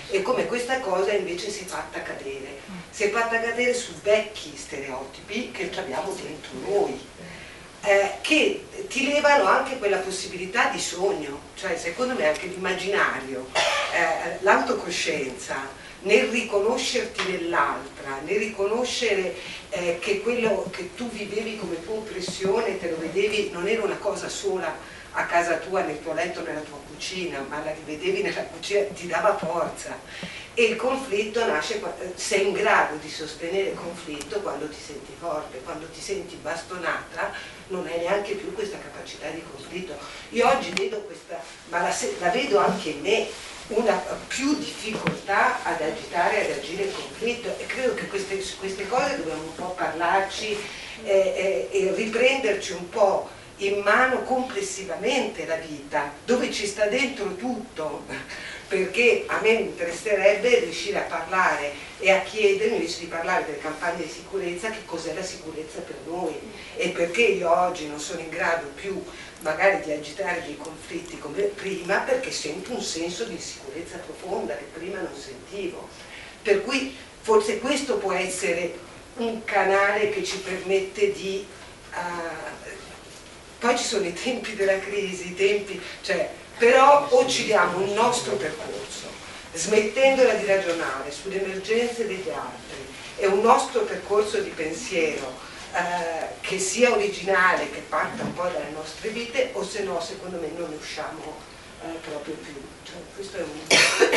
e come questa cosa invece si è fatta cadere, si è fatta cadere su vecchi stereotipi che abbiamo dentro noi, eh, che ti levano anche quella possibilità di sogno, cioè secondo me anche l'immaginario, eh, l'autocoscienza, nel riconoscerti nell'altra, nel riconoscere eh, che quello che tu vivevi come tua oppressione, te lo vedevi, non era una cosa sola a casa tua, nel tuo letto, nella tua cucina, ma la rivedevi nella cucina, ti dava forza. E il conflitto nasce, sei in grado di sostenere il conflitto quando ti senti forte, quando ti senti bastonata non hai neanche più questa capacità di conflitto. Io oggi vedo questa, ma la, la vedo anche in me, una più difficoltà ad agitare, ad agire il conflitto, e credo che queste, queste cose dobbiamo un po' parlarci eh, eh, e riprenderci un po' in mano complessivamente la vita, dove ci sta dentro tutto, perché a me interesserebbe riuscire a parlare e a chiedermi, invece di parlare delle campagne di sicurezza, che cos'è la sicurezza per noi e perché io oggi non sono in grado più magari di agitare dei conflitti come prima, perché sento un senso di insicurezza profonda che prima non sentivo. Per cui forse questo può essere un canale che ci permette di... Uh, poi ci sono i tempi della crisi, i tempi, cioè, però o ci diamo un nostro percorso, smettendola di ragionare sulle emergenze degli altri, e un nostro percorso di pensiero eh, che sia originale, che parta un po' dalle nostre vite, o se no, secondo me, non ne usciamo eh, proprio più. Cioè, questo è un...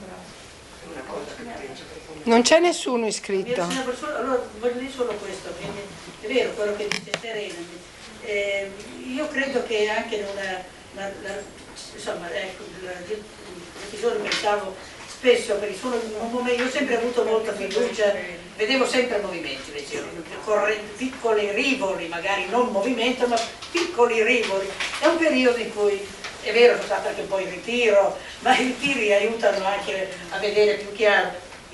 una cosa che penso. Non c'è nessuno iscritto. Allora, voglio dire solo questo, quindi è vero quello che dice Serena. Eh, io credo che anche in una, una, una insomma, ecco, l'episodio pensavo spesso, perché sono un momento, io ho sempre avuto molta fiducia, vedevo sempre movimenti, piccoli rivoli, magari non movimento, ma piccoli rivoli. È un periodo in cui, è vero, sono stato anche un po' in ritiro, ma i ritiri aiutano anche a vedere più chiaro.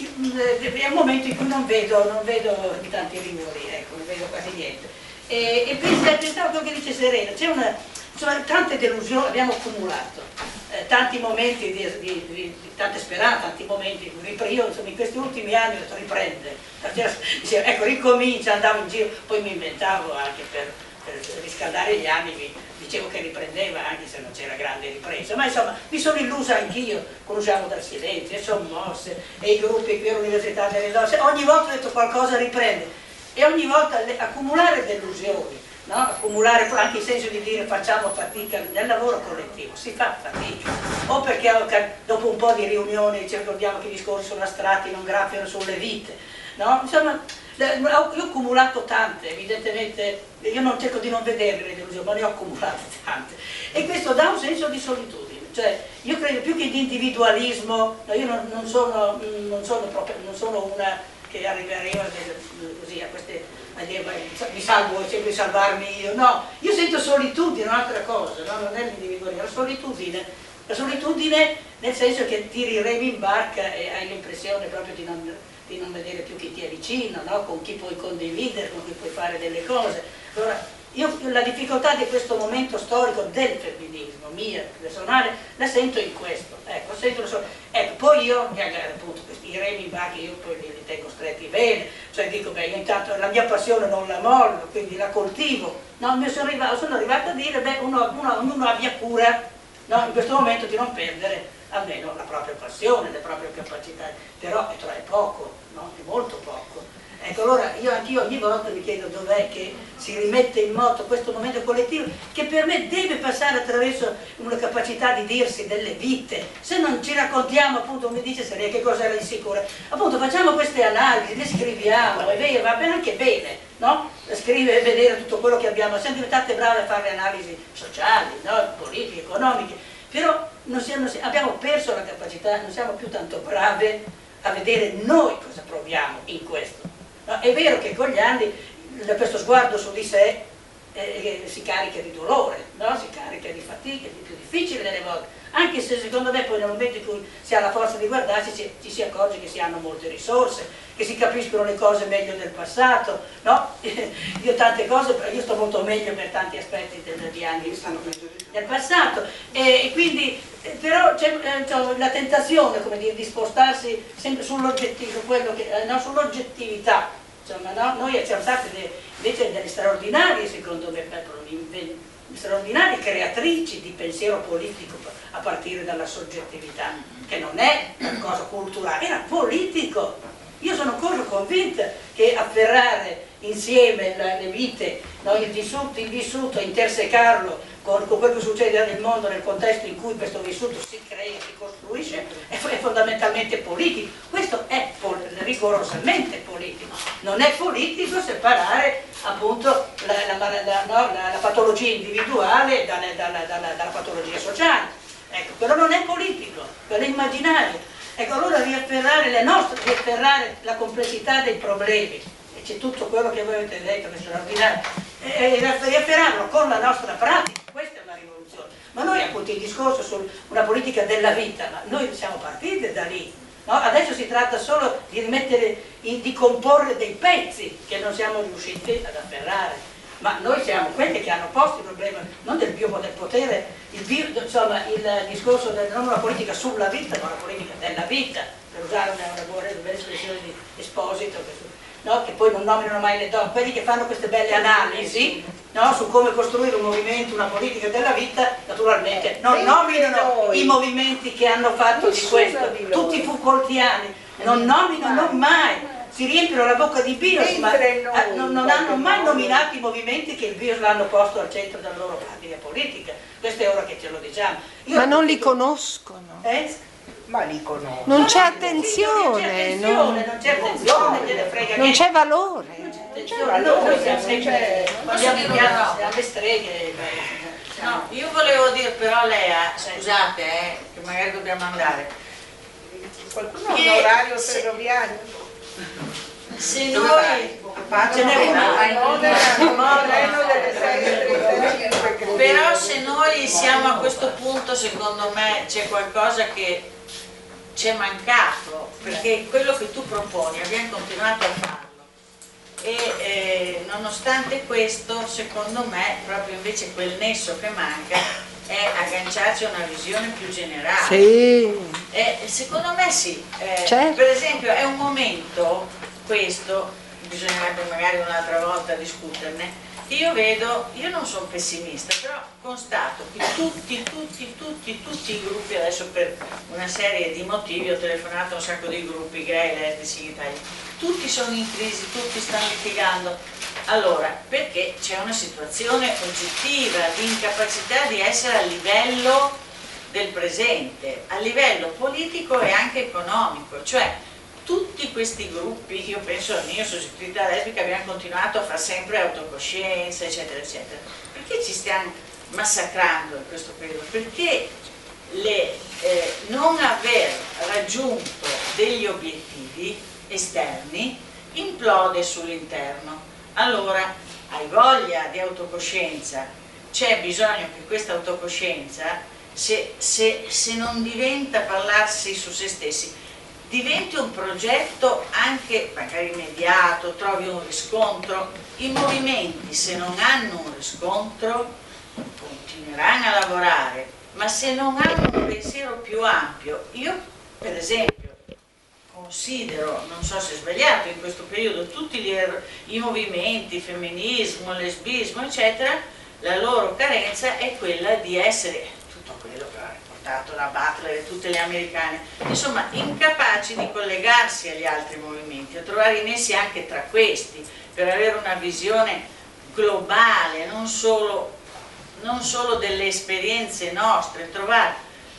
È un momento in cui non vedo, non vedo tanti rivoli, ecco, non vedo quasi niente. E, e pensavo quello che dice Serena, c'è una, insomma, tante delusioni, abbiamo accumulato eh, tanti momenti di, di, di, di tante speranze, tanti momenti, io insomma, in questi ultimi anni ho detto riprende, dicevo, ecco ricomincia, andavo in giro, poi mi inventavo anche per, per riscaldare gli animi, dicevo che riprendeva anche se non c'era grande ripresa, ma insomma mi sono illusa anch'io, conosciamo dal silenzio, e sommosse, e i gruppi qui all'Università delle Donne, ogni volta ho detto qualcosa riprende. E ogni volta accumulare delusioni, no? Accumulare anche il senso di dire facciamo fatica nel lavoro collettivo, si fa fatica, o perché dopo un po' di riunioni ci ricordiamo che i discorsi sono astratti, non graffiano sulle vite, no? Insomma, io ho accumulato tante, evidentemente, io non cerco di non vederle le delusioni, ma ne ho accumulate tante, e questo dà un senso di solitudine, cioè io credo più che di individualismo, io non, non, sono, non, sono proprio, non sono una che arriveremo così a queste, a dire, mi salvo, cerco di salvarmi io, no, io sento solitudine, un'altra cosa, no? Non è l'individualismo, la solitudine, la solitudine nel senso che tiri i remi in barca e hai l'impressione proprio di non, di non vedere più chi ti è vicino, no? Con chi puoi condividere, con chi puoi fare delle cose. Allora, io la difficoltà di questo momento storico del femminismo, mia, personale, la sento in questo, ecco, sento so, ecco, poi io, appunto, questi remi in barca, io poi li, li tengo stretti bene, cioè dico, beh, io intanto la mia passione non la mollo, quindi la coltivo, no, mi sono arrivata, sono arrivata a dire, beh, uno, uno, ognuno abbia cura, no, in questo momento di non perdere almeno la propria passione, le proprie capacità, però è, è poco, no, è molto poco. Ecco, allora io anch'io ogni volta mi chiedo dov'è che si rimette in moto questo momento collettivo che per me deve passare attraverso una capacità di dirsi delle vite, se non ci raccontiamo, appunto, come dice Serena, che cosa era insicura, appunto facciamo queste analisi, le scriviamo, è vero, va bene anche bene, no? Scrivere e vedere tutto quello che abbiamo, siamo diventate brave a fare analisi sociali, no? Politiche, economiche, però non siamo, abbiamo perso la capacità, non siamo più tanto brave a vedere noi cosa proviamo in questo. No, è vero che con gli anni questo sguardo su di sé eh, si carica di dolore, no? Si carica di fatica, è più difficile delle volte, anche se secondo me poi nel momento in cui si ha la forza di guardarsi ci, ci si accorge che si hanno molte risorse, che si capiscono le cose meglio del passato, no? Io tante cose, io sto molto meglio per tanti aspetti degli anni del passato, e, e quindi eh, però c'è eh, la tentazione, come dire, di spostarsi sempre sull'oggettivo, quello che, eh, no, sull'oggettività, insomma, no? Noi siamo stati de, invece delle straordinarie, secondo me, straordinarie creatrici di pensiero politico a partire dalla soggettività, che non è una cosa culturale, era politico. Io sono ancora convinta che afferrare insieme le vite, no, il vissuto, il vissuto, intersecarlo con, con quello che succede nel mondo, nel contesto in cui questo vissuto si crea, si costruisce, è, è fondamentalmente politico. Questo è pol rigorosamente politico. Non è politico separare appunto la, la, la, no, la, la patologia individuale dalla, dalla, dalla, dalla patologia sociale. Ecco, quello non è politico, quello è immaginario. Ecco, allora riafferrare le nostre, riafferrare la complessità dei problemi, e c'è tutto quello che voi avete detto, che è straordinario, e, e riafferrarlo con la nostra pratica, questa è una rivoluzione. Ma noi appunto il discorso su una politica della vita, ma noi siamo partiti da lì, no? Adesso si tratta solo di rimettere, in, di comporre dei pezzi che non siamo riusciti ad afferrare. Ma noi siamo quelli che hanno posto il problema, non del bio del potere, il, bio, insomma, il discorso del, non una politica sulla vita, ma una politica della vita, per usare una, una buona espressione di Esposito, che, no? Che poi non nominano mai le donne, quelli che fanno queste belle analisi, no? Su come costruire un movimento, una politica della vita, naturalmente non nominano i movimenti che hanno fatto di questo, tutti i Foucaultiani, non nominano mai. Si riempiono la bocca di BIOS, ma non, non hanno mai nominato i movimenti che il BIOS l'hanno posto al centro della loro pratica politica. Questo è ora che ce lo diciamo. Io ma non li conoscono. Eh? Ma li conoscono. Non c'è attenzione. Non c'è attenzione, non gliene frega niente. Non c'è valore. Non c'è valore, noi siamo sempre, abbiamo le streghe. No, io volevo dire però Lea, scusate, eh, che magari dobbiamo andare. Qualcuno ha un orario ferroviario? Se noi però se noi siamo a questo punto, secondo me c'è qualcosa che ci è mancato, perché quello che tu proponi abbiamo continuato a farlo e eh, nonostante questo, secondo me, proprio invece quel nesso che manca è agganciarci a una visione più generale. Sì. Eh, secondo me sì, eh, certo. Per esempio è un momento, questo, bisognerebbe magari un'altra volta discuterne, che io vedo, io non sono pessimista, però constato che tutti, tutti, tutti, tutti i gruppi, adesso per una serie di motivi ho telefonato a un sacco di gruppi gay, lesbici in Italia, tutti sono in crisi, tutti stanno litigando. Allora, perché c'è una situazione oggettiva di incapacità di essere a livello del presente, a livello politico e anche economico, cioè tutti questi gruppi, io penso al mio Soggettività Lesbica, abbiamo continuato a fare sempre autocoscienza, eccetera, eccetera. Perché ci stiamo massacrando in questo periodo? Perché le, eh, non aver raggiunto degli obiettivi esterni implode sull'interno. Allora, hai voglia di autocoscienza, c'è bisogno che questa autocoscienza, se, se, se non diventa parlarsi su se stessi, diventi un progetto anche magari immediato, trovi un riscontro. I movimenti, se non hanno un riscontro, continueranno a lavorare, ma se non hanno un pensiero più ampio, io per esempio considero, non so se è sbagliato in questo periodo, tutti gli, i movimenti, femminismo, lesbismo, eccetera, la loro carenza è quella di essere, tutto quello che ha portato la Butler e tutte le americane, insomma, incapaci di collegarsi agli altri movimenti, a trovare i nessi anche tra questi, per avere una visione globale, non solo, non solo delle esperienze nostre, trovare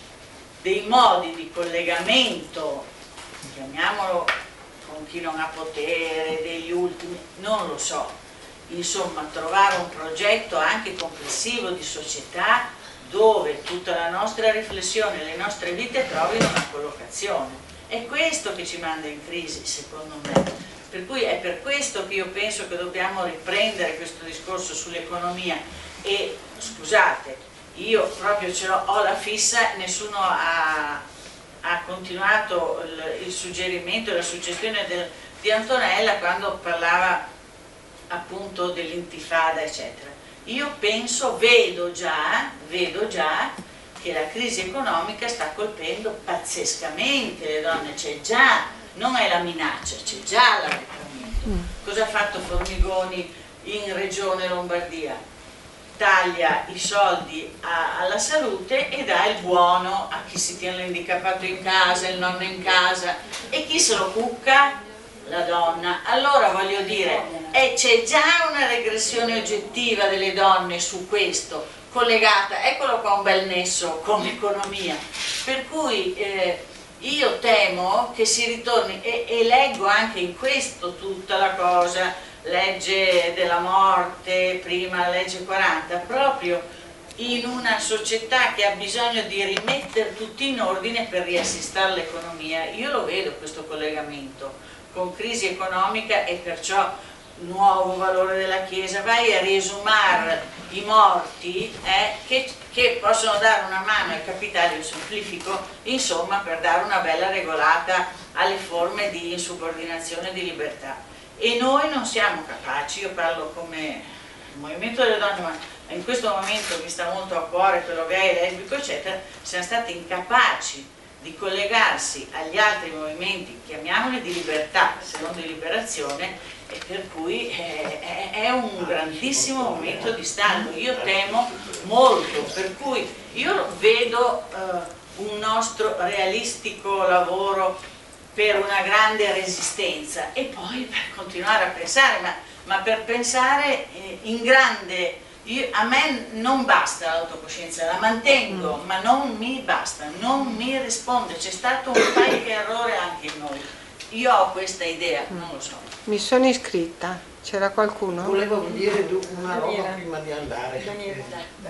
dei modi di collegamento, chiamiamolo con chi non ha potere, degli ultimi, non lo so, insomma trovare un progetto anche complessivo di società dove tutta la nostra riflessione, le nostre vite trovino una collocazione. È questo che ci manda in crisi, secondo me. Per cui è per questo che io penso che dobbiamo riprendere questo discorso sull'economia e, scusate, io proprio ce l'ho, ho la fissa, nessuno ha, ha continuato il, il suggerimento, la suggestione del, di Antonella quando parlava appunto dell'intifada eccetera. Io penso, vedo già, vedo già che la crisi economica sta colpendo pazzescamente le donne, c'è già, non è la minaccia, c'è già l'arretramento. Cosa ha fatto Formigoni in Regione Lombardia? Taglia i soldi a, alla salute e dà il buono a chi si tiene l'handicappato in casa, il nonno in casa, e chi se lo cucca? La donna. Allora voglio dire, eh, c'è già una regressione oggettiva delle donne su questo, collegata, eccolo qua un bel nesso con l'economia, per cui eh, io temo che si ritorni, e, e leggo anche in questo tutta la cosa, legge della morte, prima legge quaranta, proprio in una società che ha bisogno di rimettere tutti in ordine per riassistare l'economia. Io lo vedo questo collegamento con crisi economica e perciò nuovo valore della Chiesa. Vai a riesumare i morti eh, che, che possono dare una mano ai capitali, io semplifico, insomma, per dare una bella regolata alle forme di insubordinazione e di libertà. E noi non siamo capaci, io parlo come movimento delle donne, ma in questo momento mi sta molto a cuore quello gay, lesbico, eccetera, siamo stati incapaci di collegarsi agli altri movimenti, chiamiamoli di libertà, se non di liberazione, e per cui è, è un grandissimo momento di stallo. Io temo molto, per cui io vedo uh, un nostro realistico lavoro per una grande resistenza e poi per continuare a pensare, ma, ma per pensare eh, in grande. Io, a me non basta l'autocoscienza, la mantengo, ma non mi basta, non mi risponde, c'è stato un qualche errore anche in noi. Io ho questa idea, non lo so. Mi sono iscritta, c'era qualcuno? Volevo dire una roba prima di andare. Daniele.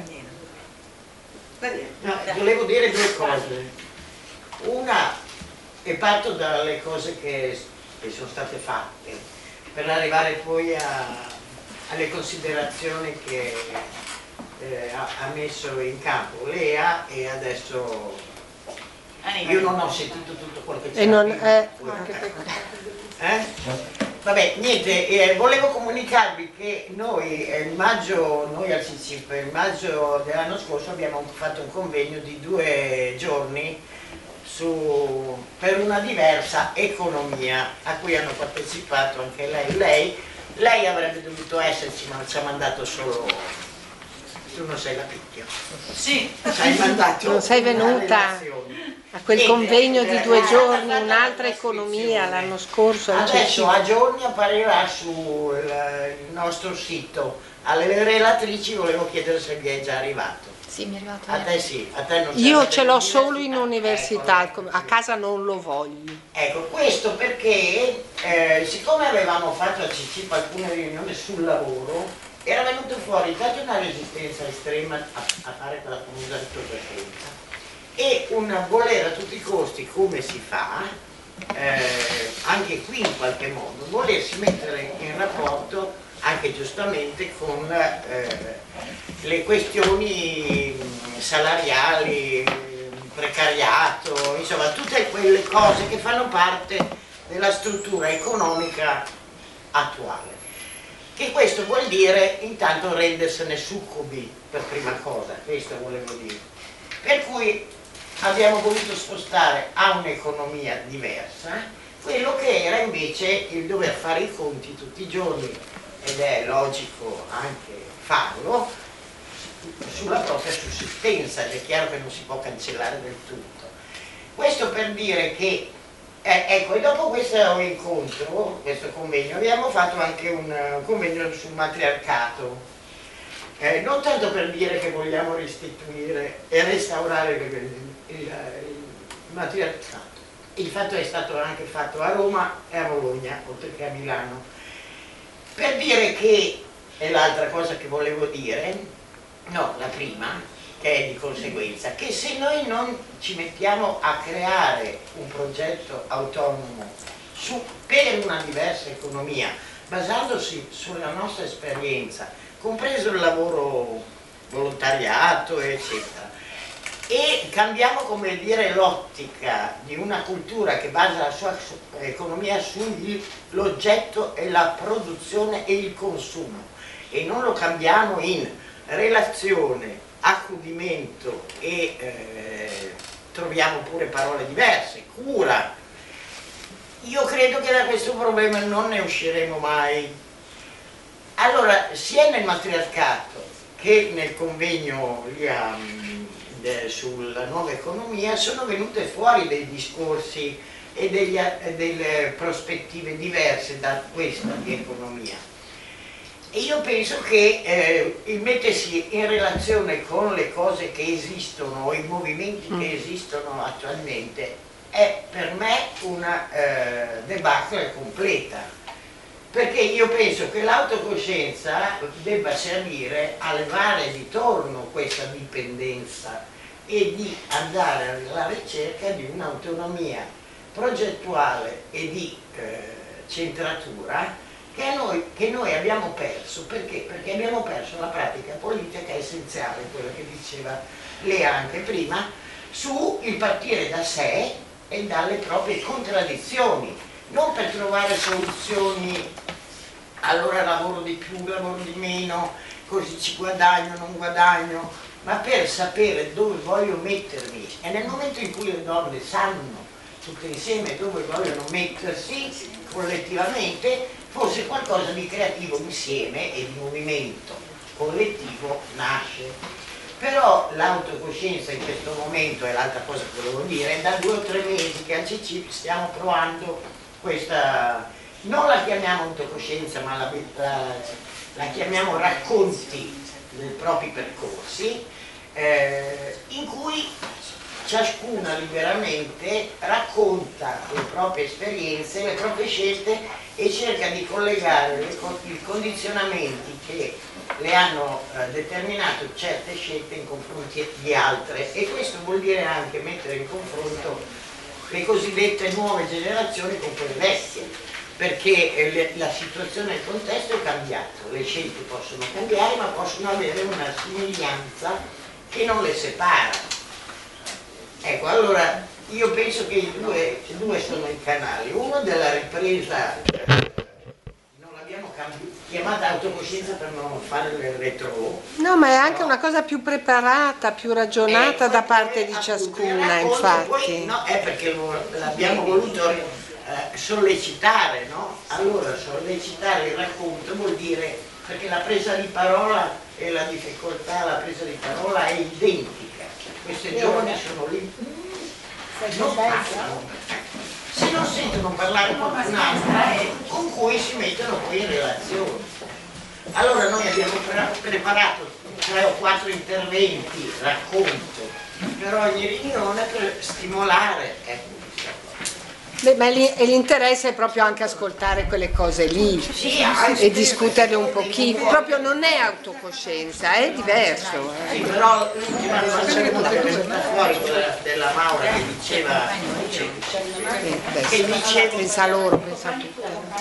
Daniele. No, volevo dire due cose. Una, e parto dalle cose che, che sono state fatte, per arrivare poi a... alle considerazioni che eh, ha, ha messo in campo Lea, e adesso io non ho sentito tutto quello che c'era. E non è... Eh? Vabbè, niente, eh, volevo comunicarvi che noi eh, in maggio, noi al C C I P, in maggio dell'anno scorso abbiamo fatto un convegno di due giorni su, per una diversa economia, a cui hanno partecipato anche lei. Lei Lei avrebbe dovuto esserci, ma ci ha mandato solo... Tu non sei la picchia. Sì. Ci hai mandato non sei venuta a quel e convegno di due giorni, un'altra economia l'anno scorso. Adesso a giorni apparirà sul il nostro sito. Alle relatrici volevo chiedere se vi è già arrivato. Sì, mi è arrivato. A te sì, a te non c'è. Io ce l'ho solo in università, ecco, a casa non lo voglio. Ecco, questo perché eh, siccome avevamo fatto a C C I P alcune riunioni sul lavoro, era venuto fuori intanto una resistenza estrema a, a fare quella famosa riproduzione e un volere a tutti i costi, come si fa, eh, anche qui in qualche modo, volersi mettere in rapporto anche giustamente con eh, le questioni salariali, precariato, insomma tutte quelle cose che fanno parte della struttura economica attuale. Che questo vuol dire intanto rendersene succubi per prima cosa, questo volevo dire. Per cui abbiamo voluto spostare a un'economia diversa quello che era invece il dover fare i conti tutti i giorni, ed è logico anche farlo, sulla propria sussistenza, ed è chiaro che non si può cancellare del tutto. Questo per dire che, eh, ecco, e dopo questo incontro, questo convegno, abbiamo fatto anche un uh, convegno sul matriarcato, eh, non tanto per dire che vogliamo restituire e restaurare il, il, il, il matriarcato. Il fatto è stato anche fatto a Roma e a Bologna, oltre che a Milano. Per dire che, è l'altra cosa che volevo dire, no, la prima, che è di conseguenza, che se noi non ci mettiamo a creare un progetto autonomo su, per una diversa economia, basandosi sulla nostra esperienza, compreso il lavoro volontariato, eccetera. E cambiamo, come dire, l'ottica di una cultura che basa la sua economia sull'oggetto e la produzione e il consumo, e non lo cambiamo in relazione, accudimento e eh, troviamo pure parole diverse, cura. Io credo che da questo problema non ne usciremo mai. Allora, sia nel matriarcato che nel convegno lì a, de, sulla nuova economia sono venute fuori dei discorsi e degli, delle prospettive diverse da questa di economia. E io penso che eh, il mettersi in relazione con le cose che esistono, o i movimenti mm. che esistono attualmente, è per me una eh, debacle completa. Perché io penso che l'autocoscienza debba servire a levare di torno questa dipendenza e di andare alla ricerca di un'autonomia progettuale e di eh, centratura che noi, che noi abbiamo perso. Perché? Perché abbiamo perso la pratica politica essenziale, quella che diceva Lea anche prima, su il partire da sé e dalle proprie contraddizioni, non per trovare soluzioni, allora lavoro di più, lavoro di meno, così ci guadagno, non guadagno, ma per sapere dove voglio mettermi. E nel momento in cui le donne sanno tutte insieme dove vogliono mettersi collettivamente, forse qualcosa di creativo insieme e di movimento collettivo nasce. Però l'autocoscienza in questo momento, è l'altra cosa che volevo dire, è da due o tre mesi che al C C stiamo provando questa, non la chiamiamo autocoscienza, ma la, la, la chiamiamo racconti dei propri percorsi, eh, in cui ciascuna liberamente racconta le proprie esperienze, le proprie scelte e cerca di collegare le, i condizionamenti che le hanno eh, determinato certe scelte in confronto di altre, e questo vuol dire anche mettere in confronto le cosiddette nuove generazioni con quelle vecchie, perché eh, le, la situazione, il contesto è cambiato, le scelte possono cambiare ma possono avere una somiglianza che non le separa. Ecco, allora io penso che i due, due sono i canali, uno della ripresa, non l'abbiamo chiamata autocoscienza per non fare il retro. No, ma è anche una cosa più preparata, più ragionata da parte di ciascuna, infatti. Poi, no, è perché l'abbiamo voluto eh, sollecitare, no? Allora sollecitare il racconto vuol dire, perché la presa di parola e la difficoltà, la presa di parola è identica. Queste giovani sono lì, non parlano, se non sentono parlare qualcun altro con cui si mettono poi in relazione. Allora noi abbiamo preparato tre o quattro interventi, racconto, per ogni riunione per stimolare, ecco. Beh, ma l'interesse è proprio anche ascoltare quelle cose lì e discuterle un pochino, proprio non è autocoscienza, è diverso. Eh. Sì, però l'ultima cosa che è venuta fuori della Maura che diceva, che diceva, pensa loro, pensa a tutto.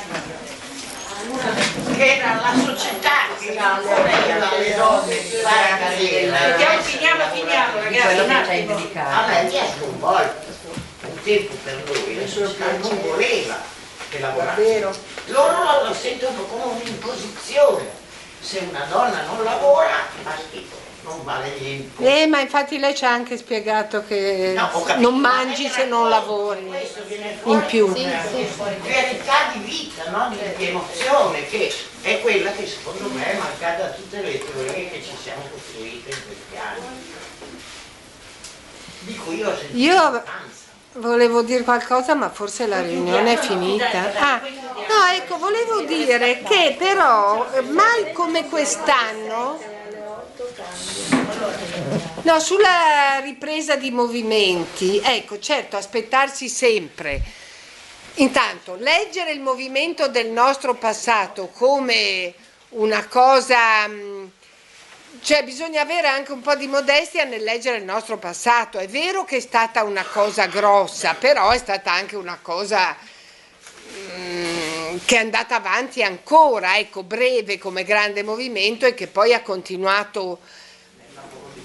Che era la società che imponeva alle donne di fare carriera. Finiamo, finiamo, ragazzi. A me mi ha sconvolto. Un tempo per noi la società non voleva che lavorasse, loro lo sentono come un'imposizione. Se una donna non lavora, fa schifo, non vale niente. Eh, ma infatti lei ci ha anche spiegato che no, capito, non mangi se non lavori in più. Sì, sì, verità di vita, no? di, di emozione, che è quella che secondo me è mancata a tutte le teorie che ci siamo costruite in questi anni. Di cui ho sentito Io volevo dire qualcosa, ma forse la riunione è finita. Ah, no, ecco, volevo dire che però mai come quest'anno, no, sulla ripresa di movimenti, ecco, certo, aspettarsi sempre. Intanto, leggere il movimento del nostro passato come una cosa... Cioè bisogna avere anche un po' di modestia nel leggere il nostro passato. È vero che è stata una cosa grossa, però è stata anche una cosa mm, che è andata avanti ancora, ecco, breve come grande movimento e che poi ha continuato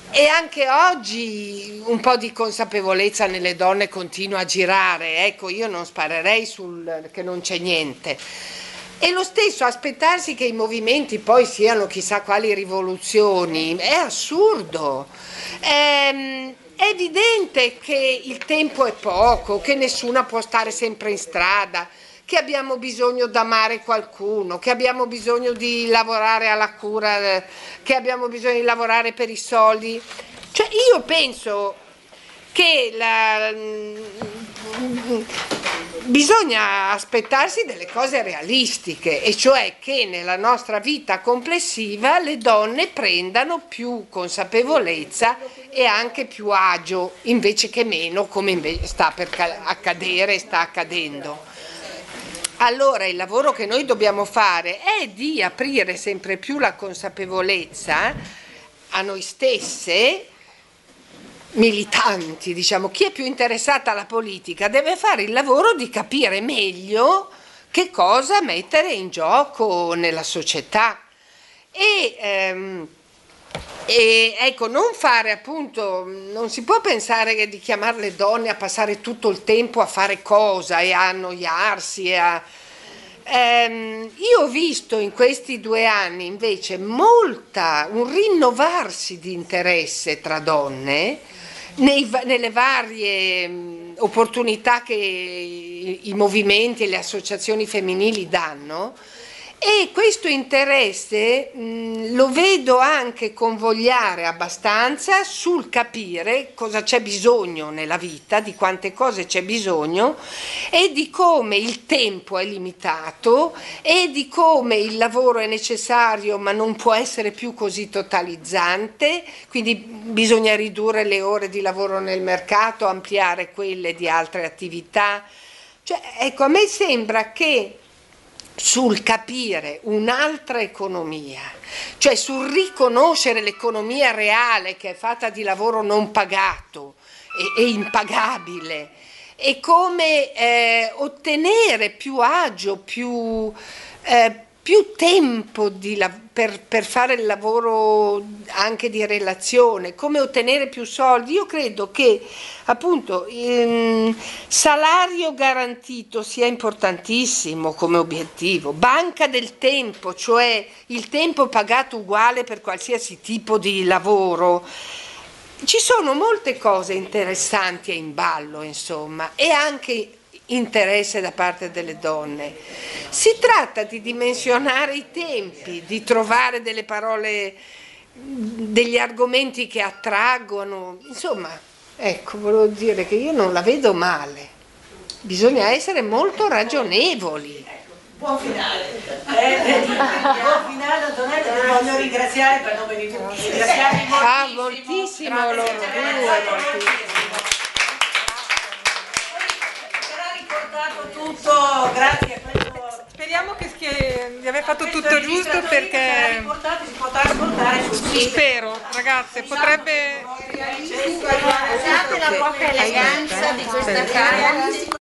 E anche oggi un po' di consapevolezza nelle donne continua a girare, ecco, io non sparerei sul che non c'è niente. E lo stesso aspettarsi che i movimenti poi siano chissà quali rivoluzioni, è assurdo. È, è evidente che il tempo è poco, che nessuna può stare sempre in strada, che abbiamo bisogno d'amare qualcuno, che abbiamo bisogno di lavorare alla cura, che abbiamo bisogno di lavorare per i soldi. Cioè io penso che la, bisogna aspettarsi delle cose realistiche, e cioè che nella nostra vita complessiva le donne prendano più consapevolezza e anche più agio, invece che meno, come invece sta per accadere e sta accadendo. Allora il lavoro che noi dobbiamo fare è di aprire sempre più la consapevolezza a noi stesse, militanti, diciamo, chi è più interessata alla politica deve fare il lavoro di capire meglio che cosa mettere in gioco nella società e, ehm, e ecco, non fare appunto, non si può pensare di chiamare le donne a passare tutto il tempo a fare cosa e a annoiarsi e a... Ehm, io ho visto in questi due anni invece molta, un rinnovarsi di interesse tra donne nei, nelle varie mh, opportunità che i, i movimenti e le associazioni femminili danno, e questo interesse mh, lo vedo anche convogliare abbastanza sul capire cosa c'è bisogno nella vita, di quante cose c'è bisogno e di come il tempo è limitato e di come il lavoro è necessario ma non può essere più così totalizzante, quindi bisogna ridurre le ore di lavoro nel mercato, ampliare quelle di altre attività. Cioè, ecco, a me sembra che sul capire un'altra economia, cioè sul riconoscere l'economia reale che è fatta di lavoro non pagato e, e impagabile, e come eh, ottenere più agio, più, eh, più tempo di la, per, per fare il lavoro anche di relazione, come ottenere più soldi. Io credo che appunto il salario garantito sia importantissimo come obiettivo, banca del tempo, cioè il tempo pagato uguale per qualsiasi tipo di lavoro. Ci sono molte cose interessanti e in ballo, insomma, e anche interesse da parte delle donne. Si tratta di dimensionare i tempi, di trovare delle parole, degli argomenti che attraggono, insomma, ecco, volevo dire che io non la vedo male, bisogna essere molto ragionevoli. Buon finale, eh, buon finale Antonella, ti voglio ringraziare per nome di tutti. Ringraziare ah, moltissimo loro due, moltissimo. Tutto, grazie a questo. Speriamo che, che di aver fatto tutto giusto, perché si potrà ascoltare sul spero, ragazze, potrebbe Guardate la poca eleganza di questa casa.